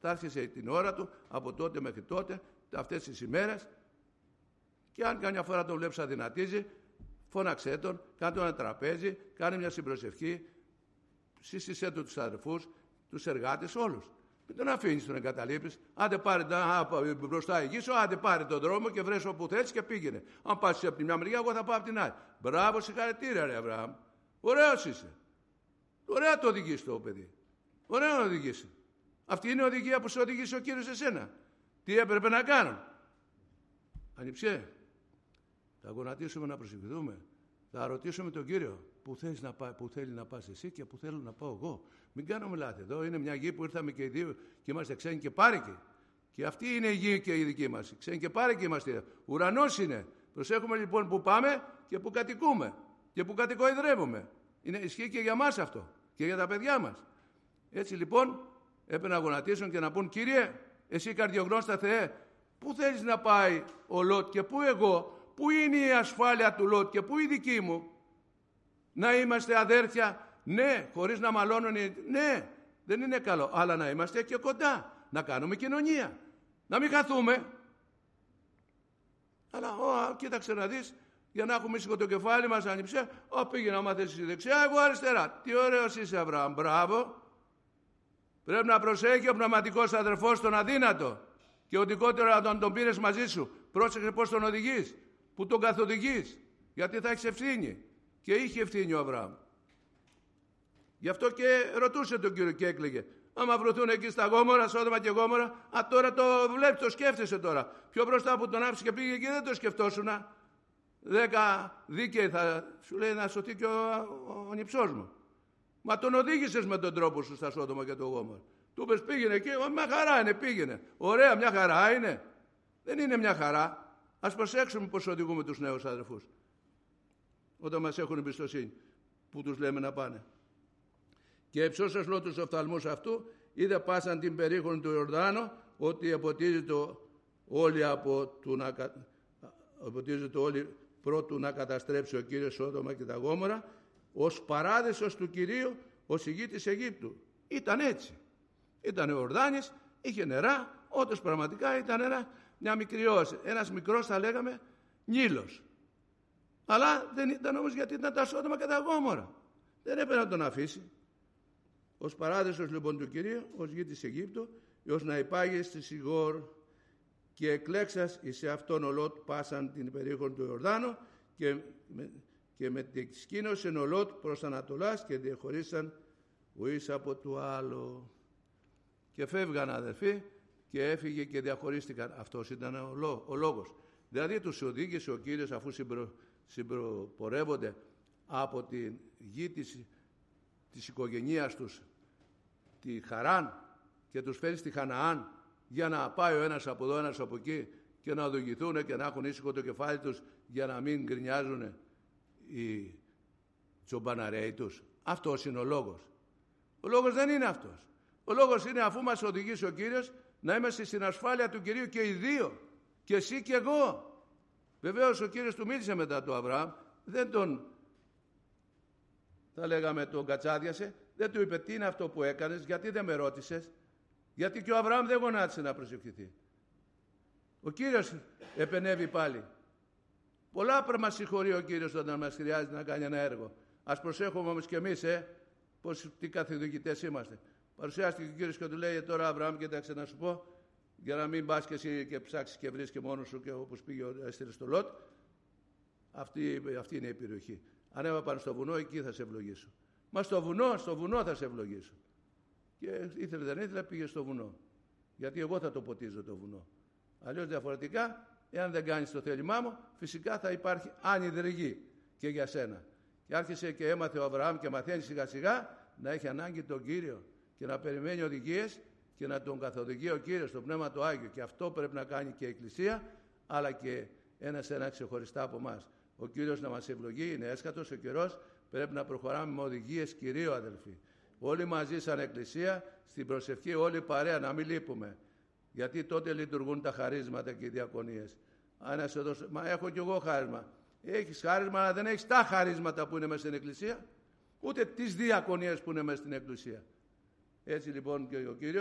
θα έρχεσαι την ώρα του, από τότε μέχρι τότε, αυτές τις ημέρες, και αν καμιά φορά τον βλέπεις αδυνατίζει, φώναξέ τον, κάνε τον ένα τραπέζι, κάνε μια συμπροσευχή, σύστησέ του τους αδερφούς, τους εργάτες, όλους. Μην τον αφήνεις, τον εγκαταλείπεις. Άντε πάρε τα, μπροστά η γη, άντε πάρε τον δρόμο και βρες όπου θέλεις και πήγαινε. Αν πας από τη μια μεριά, εγώ θα πάω από την άλλη. Μπράβο, συγχαρητήρια, ρε Αβραάμ. Ωραίος είσαι. Ωραία το οδηγείς το παιδί. Ωραία να οδηγήσει. Αυτή είναι η οδηγία που σε οδηγήσει ο Κύριος εσένα. Τι έπρεπε να κάνω. Ανιψιέ, θα γονατίσουμε να προσευχηθούμε. Θα ρωτήσουμε τον Κύριο που, θέλεις να πά, που θέλει να πας εσύ και που θέλω να πάω εγώ. Μην κάνουμε λάθη. Εδώ είναι μια γη που ήρθαμε και οι δύο και είμαστε ξένοι και πάρικοι. Και αυτή είναι η γη και η δική μας. Ξένοι και πάρικοι είμαστε. Ουρανός είναι. Προσέχουμε λοιπόν που πάμε και που κατοικούμε και που κατοικοειδρεύουμε. Είναι ισχύει και για μας αυτό και για τα παιδιά μας. Έτσι λοιπόν έπρεπε να γονατίσουν και να πούν, Κύριε, εσύ καρδιογνώστα Θεέ, πού θέλεις να πάει ο Λότ και πού εγώ, πού είναι η ασφάλεια του Λότ και πού η δική μου. Να είμαστε αδέρφια, ναι, χωρίς να μαλώνουν, ναι, δεν είναι καλό, αλλά να είμαστε και κοντά, να κάνουμε κοινωνία, να μην χαθούμε. Αλλά ο, κοίταξε να δεις, για να έχουμε ήσυχο το κεφάλι μας, άνοιψε, ο, πήγε να μάθεις εσύ δεξιά, εγώ αριστερά. Τι ωραίος είσαι, Αβραάμ, μπράβο. Πρέπει να προσέχει ο πνευματικός αδερφός τον αδύνατο και οδικότερα όταν τον πήρες μαζί σου, πρόσεχε πώς τον οδηγείς, που τον καθοδηγείς, γιατί θα έχεις ευθύνη. Και είχε ευθύνη ο Αβραάμ. Γι' αυτό και ρωτούσε τον Κύριο και έκλαιγε. Άμα βρεθούν εκεί στα Γόμορα, Σόδομα και Γόμορα, α, τώρα το βλέπεις, το σκέφτεσαι τώρα. Πιο μπροστά που τον άφησε και πήγε εκεί δεν το σκεφτόσουνα. Δέκα δίκαιοι θα σου λέει να σωθεί και ο, ο, ο νυψός μου. Μα τον οδήγησες με τον τρόπο σου στα Σόδομα και το Γόμορα. Του είπες πήγαινε εκεί, μια χαρά είναι, πήγαινε. Ωραία, μια χαρά είναι. Δεν είναι μια χαρά. Ας προσέξουμε πώς οδηγούμε τους νέους αδερφούς. Όταν μας έχουν εμπιστοσύνη, που τους λέμε να πάνε. Και εψώσας Λότ τους οφθαλμούς αυτού, είδε πάσαν την περίχωρη του Ιορδάνου, ότι αποτίζεται όλοι από του να, αποτίζεται όλοι πρώτου να καταστρέψει ο Κύριος Σόδομα και τα Γόμορα, ως παράδεισος του Κυρίου, ως ηγή της Αιγύπτου. Ήταν έτσι. Ήταν ο Ιορδάνης, είχε νερά, όντως πραγματικά ήταν ένα, μια μικρή όση. Ένας μικρός θα λέγαμε Νείλος. Αλλά δεν ήταν όμως γιατί ήταν τα Σόδομα και τα Γόμορα. Δεν έπρεπε να τον αφήσει. Ως παράδεισος λοιπόν του Κυρίου, ως γη της Αιγύπτου, ως να υπάγει στη Σιγόρ και εκλέξας εις αυτόν ο Λότ πάσαν την περίχωρη του Ιορδάνου και με, και μετεξκήνωσεν ο Λότ προς Ανατολάς και διεχωρίσαν ο εις από του άλλο. Και φεύγαν αδερφοί και έφυγε και διαχωρίστηκαν. Αυτός ήταν ο, λό, ο λόγος. Δηλαδή τους οδήγησε ο Κύριος αφού συμπρο, συμπροπορεύονται από τη γη της, της οικογενείας τους τη Χαράν και τους φέρει στη Χαναάν για να πάει ο ένας από εδώ, ένας από εκεί και να οδηγηθούν και να έχουν ήσυχο το κεφάλι τους για να μην γκρινιάζουν οι τσομπαναρέοι τους. Αυτός είναι ο λόγος. Ο λόγος δεν είναι αυτός. Ο λόγος είναι αφού μας οδηγήσει ο Κύριος να είμαστε στην ασφάλεια του Κυρίου και οι δύο. Και εσύ και εγώ. Βεβαίως ο Κύριος του μίλησε μετά του Αβραάμ. Δεν τον, θα λέγαμε, τον κατσάδιασε. Δεν του είπε τι είναι αυτό που έκανες, γιατί δεν με ρώτησες. Γιατί και ο Αβραάμ δεν γονάτισε να προσευχηθεί. Ο Κύριος επενεύει πάλι. Πολλά πράγματα μας συγχωρεί ο Κύριος όταν μας χρειάζεται να κάνει ένα έργο. Ας προσέχουμε όμως και εμείς, ε, πως, τι καθοδηγητές είμαστε. Παρουσιάστηκε ο Κύριος και του λέει τώρα Αβραάμ, κοίταξε να σου πω, για να μην πας και εσύ και ψάξεις και βρεις και μόνος σου και όπως πήγε ο έστειλε στο Λότ. Αυτή, αυτή είναι η περιοχή. Ανέβα πάνω στο βουνό, εκεί θα σε ευλογήσω. Μα στο βουνό, στο βουνό θα σε ευλογήσω. Και ήθελε δεν ήθελε, πήγε στο βουνό. Γιατί εγώ θα το ποτίζω το βουνό. Αλλιώς διαφορετικά, εάν δεν κάνεις το θέλημά μου, φυσικά θα υπάρχει άνυδρη γη και για σένα. Και άρχισε και έμαθε ο Αβραάμ και μαθαίνει σιγά σιγά να έχει ανάγκη τον Κύριο και να περιμένει οδηγίες και να τον καθοδηγεί ο Κύριος, το Πνεύμα του Άγιο. Και αυτό πρέπει να κάνει και η Εκκλησία, αλλά και ένας ένα ξεχωριστά από εμάς. Ο Κύριος να μας ευλογεί, είναι έσχατος ο καιρός, πρέπει να προχωράμε με οδηγίες Κυρίου, αδελφοί. Όλοι μαζί σαν Εκκλησία, στην προσευχή όλοι παρέα, να μην λείπουμε. Γιατί τότε λειτουργούν τα χαρίσματα και οι διακονίες. Ένας εδώ, μα έχω κι εγώ χάρισμα. Έχεις χάρισμα, αλλά δεν έχεις τα χαρίσματα που είναι μέσα στην Εκκλησία, ούτε τις διακονίες που είναι μέσα στην Εκκλησία. Έτσι λοιπόν και ο Κύριος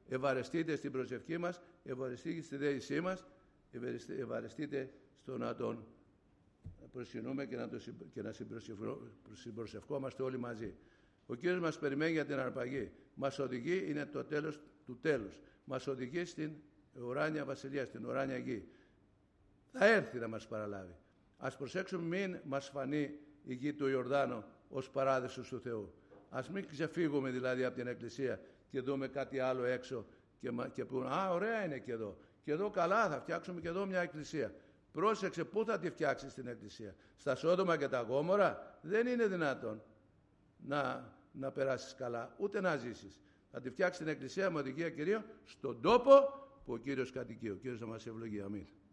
Ευαρεστείτε στην προσευχή μας, ευαρεστείτε στη δέησή μας, ευαρεστείτε στο να τον προσκυνούμε και να, το, και να συμπροσευχόμαστε όλοι μαζί. Ο Κύριος μας περιμένει για την αρπαγή. Μας οδηγεί, είναι το τέλος του τέλους. Μας οδηγεί στην ουράνια βασιλεία, στην ουράνια γη. Θα έρθει να μας παραλάβει. Ας προσέξουμε μην μας φανεί η γη του Ιορδάνου ως παράδεισος του Θεού. Ας μην ξεφύγουμε δηλαδή από την εκκλησία και δούμε κάτι άλλο έξω και, και πούμε «Α, ωραία είναι και εδώ. Και εδώ καλά, θα φτιάξουμε και εδώ μια εκκλησία». Πρόσεξε, πού θα τη φτιάξεις την εκκλησία? Στα Σόδομα και τα Γόμορα? Δεν είναι δυνατόν να, να περάσεις καλά, ούτε να ζήσεις. Θα τη φτιάξεις την εκκλησία με οδηγία Κυρίου στον τόπο που ο Κύριος κατοικεί. Ο Κύριος θα μας ευλογεί. Αμήν.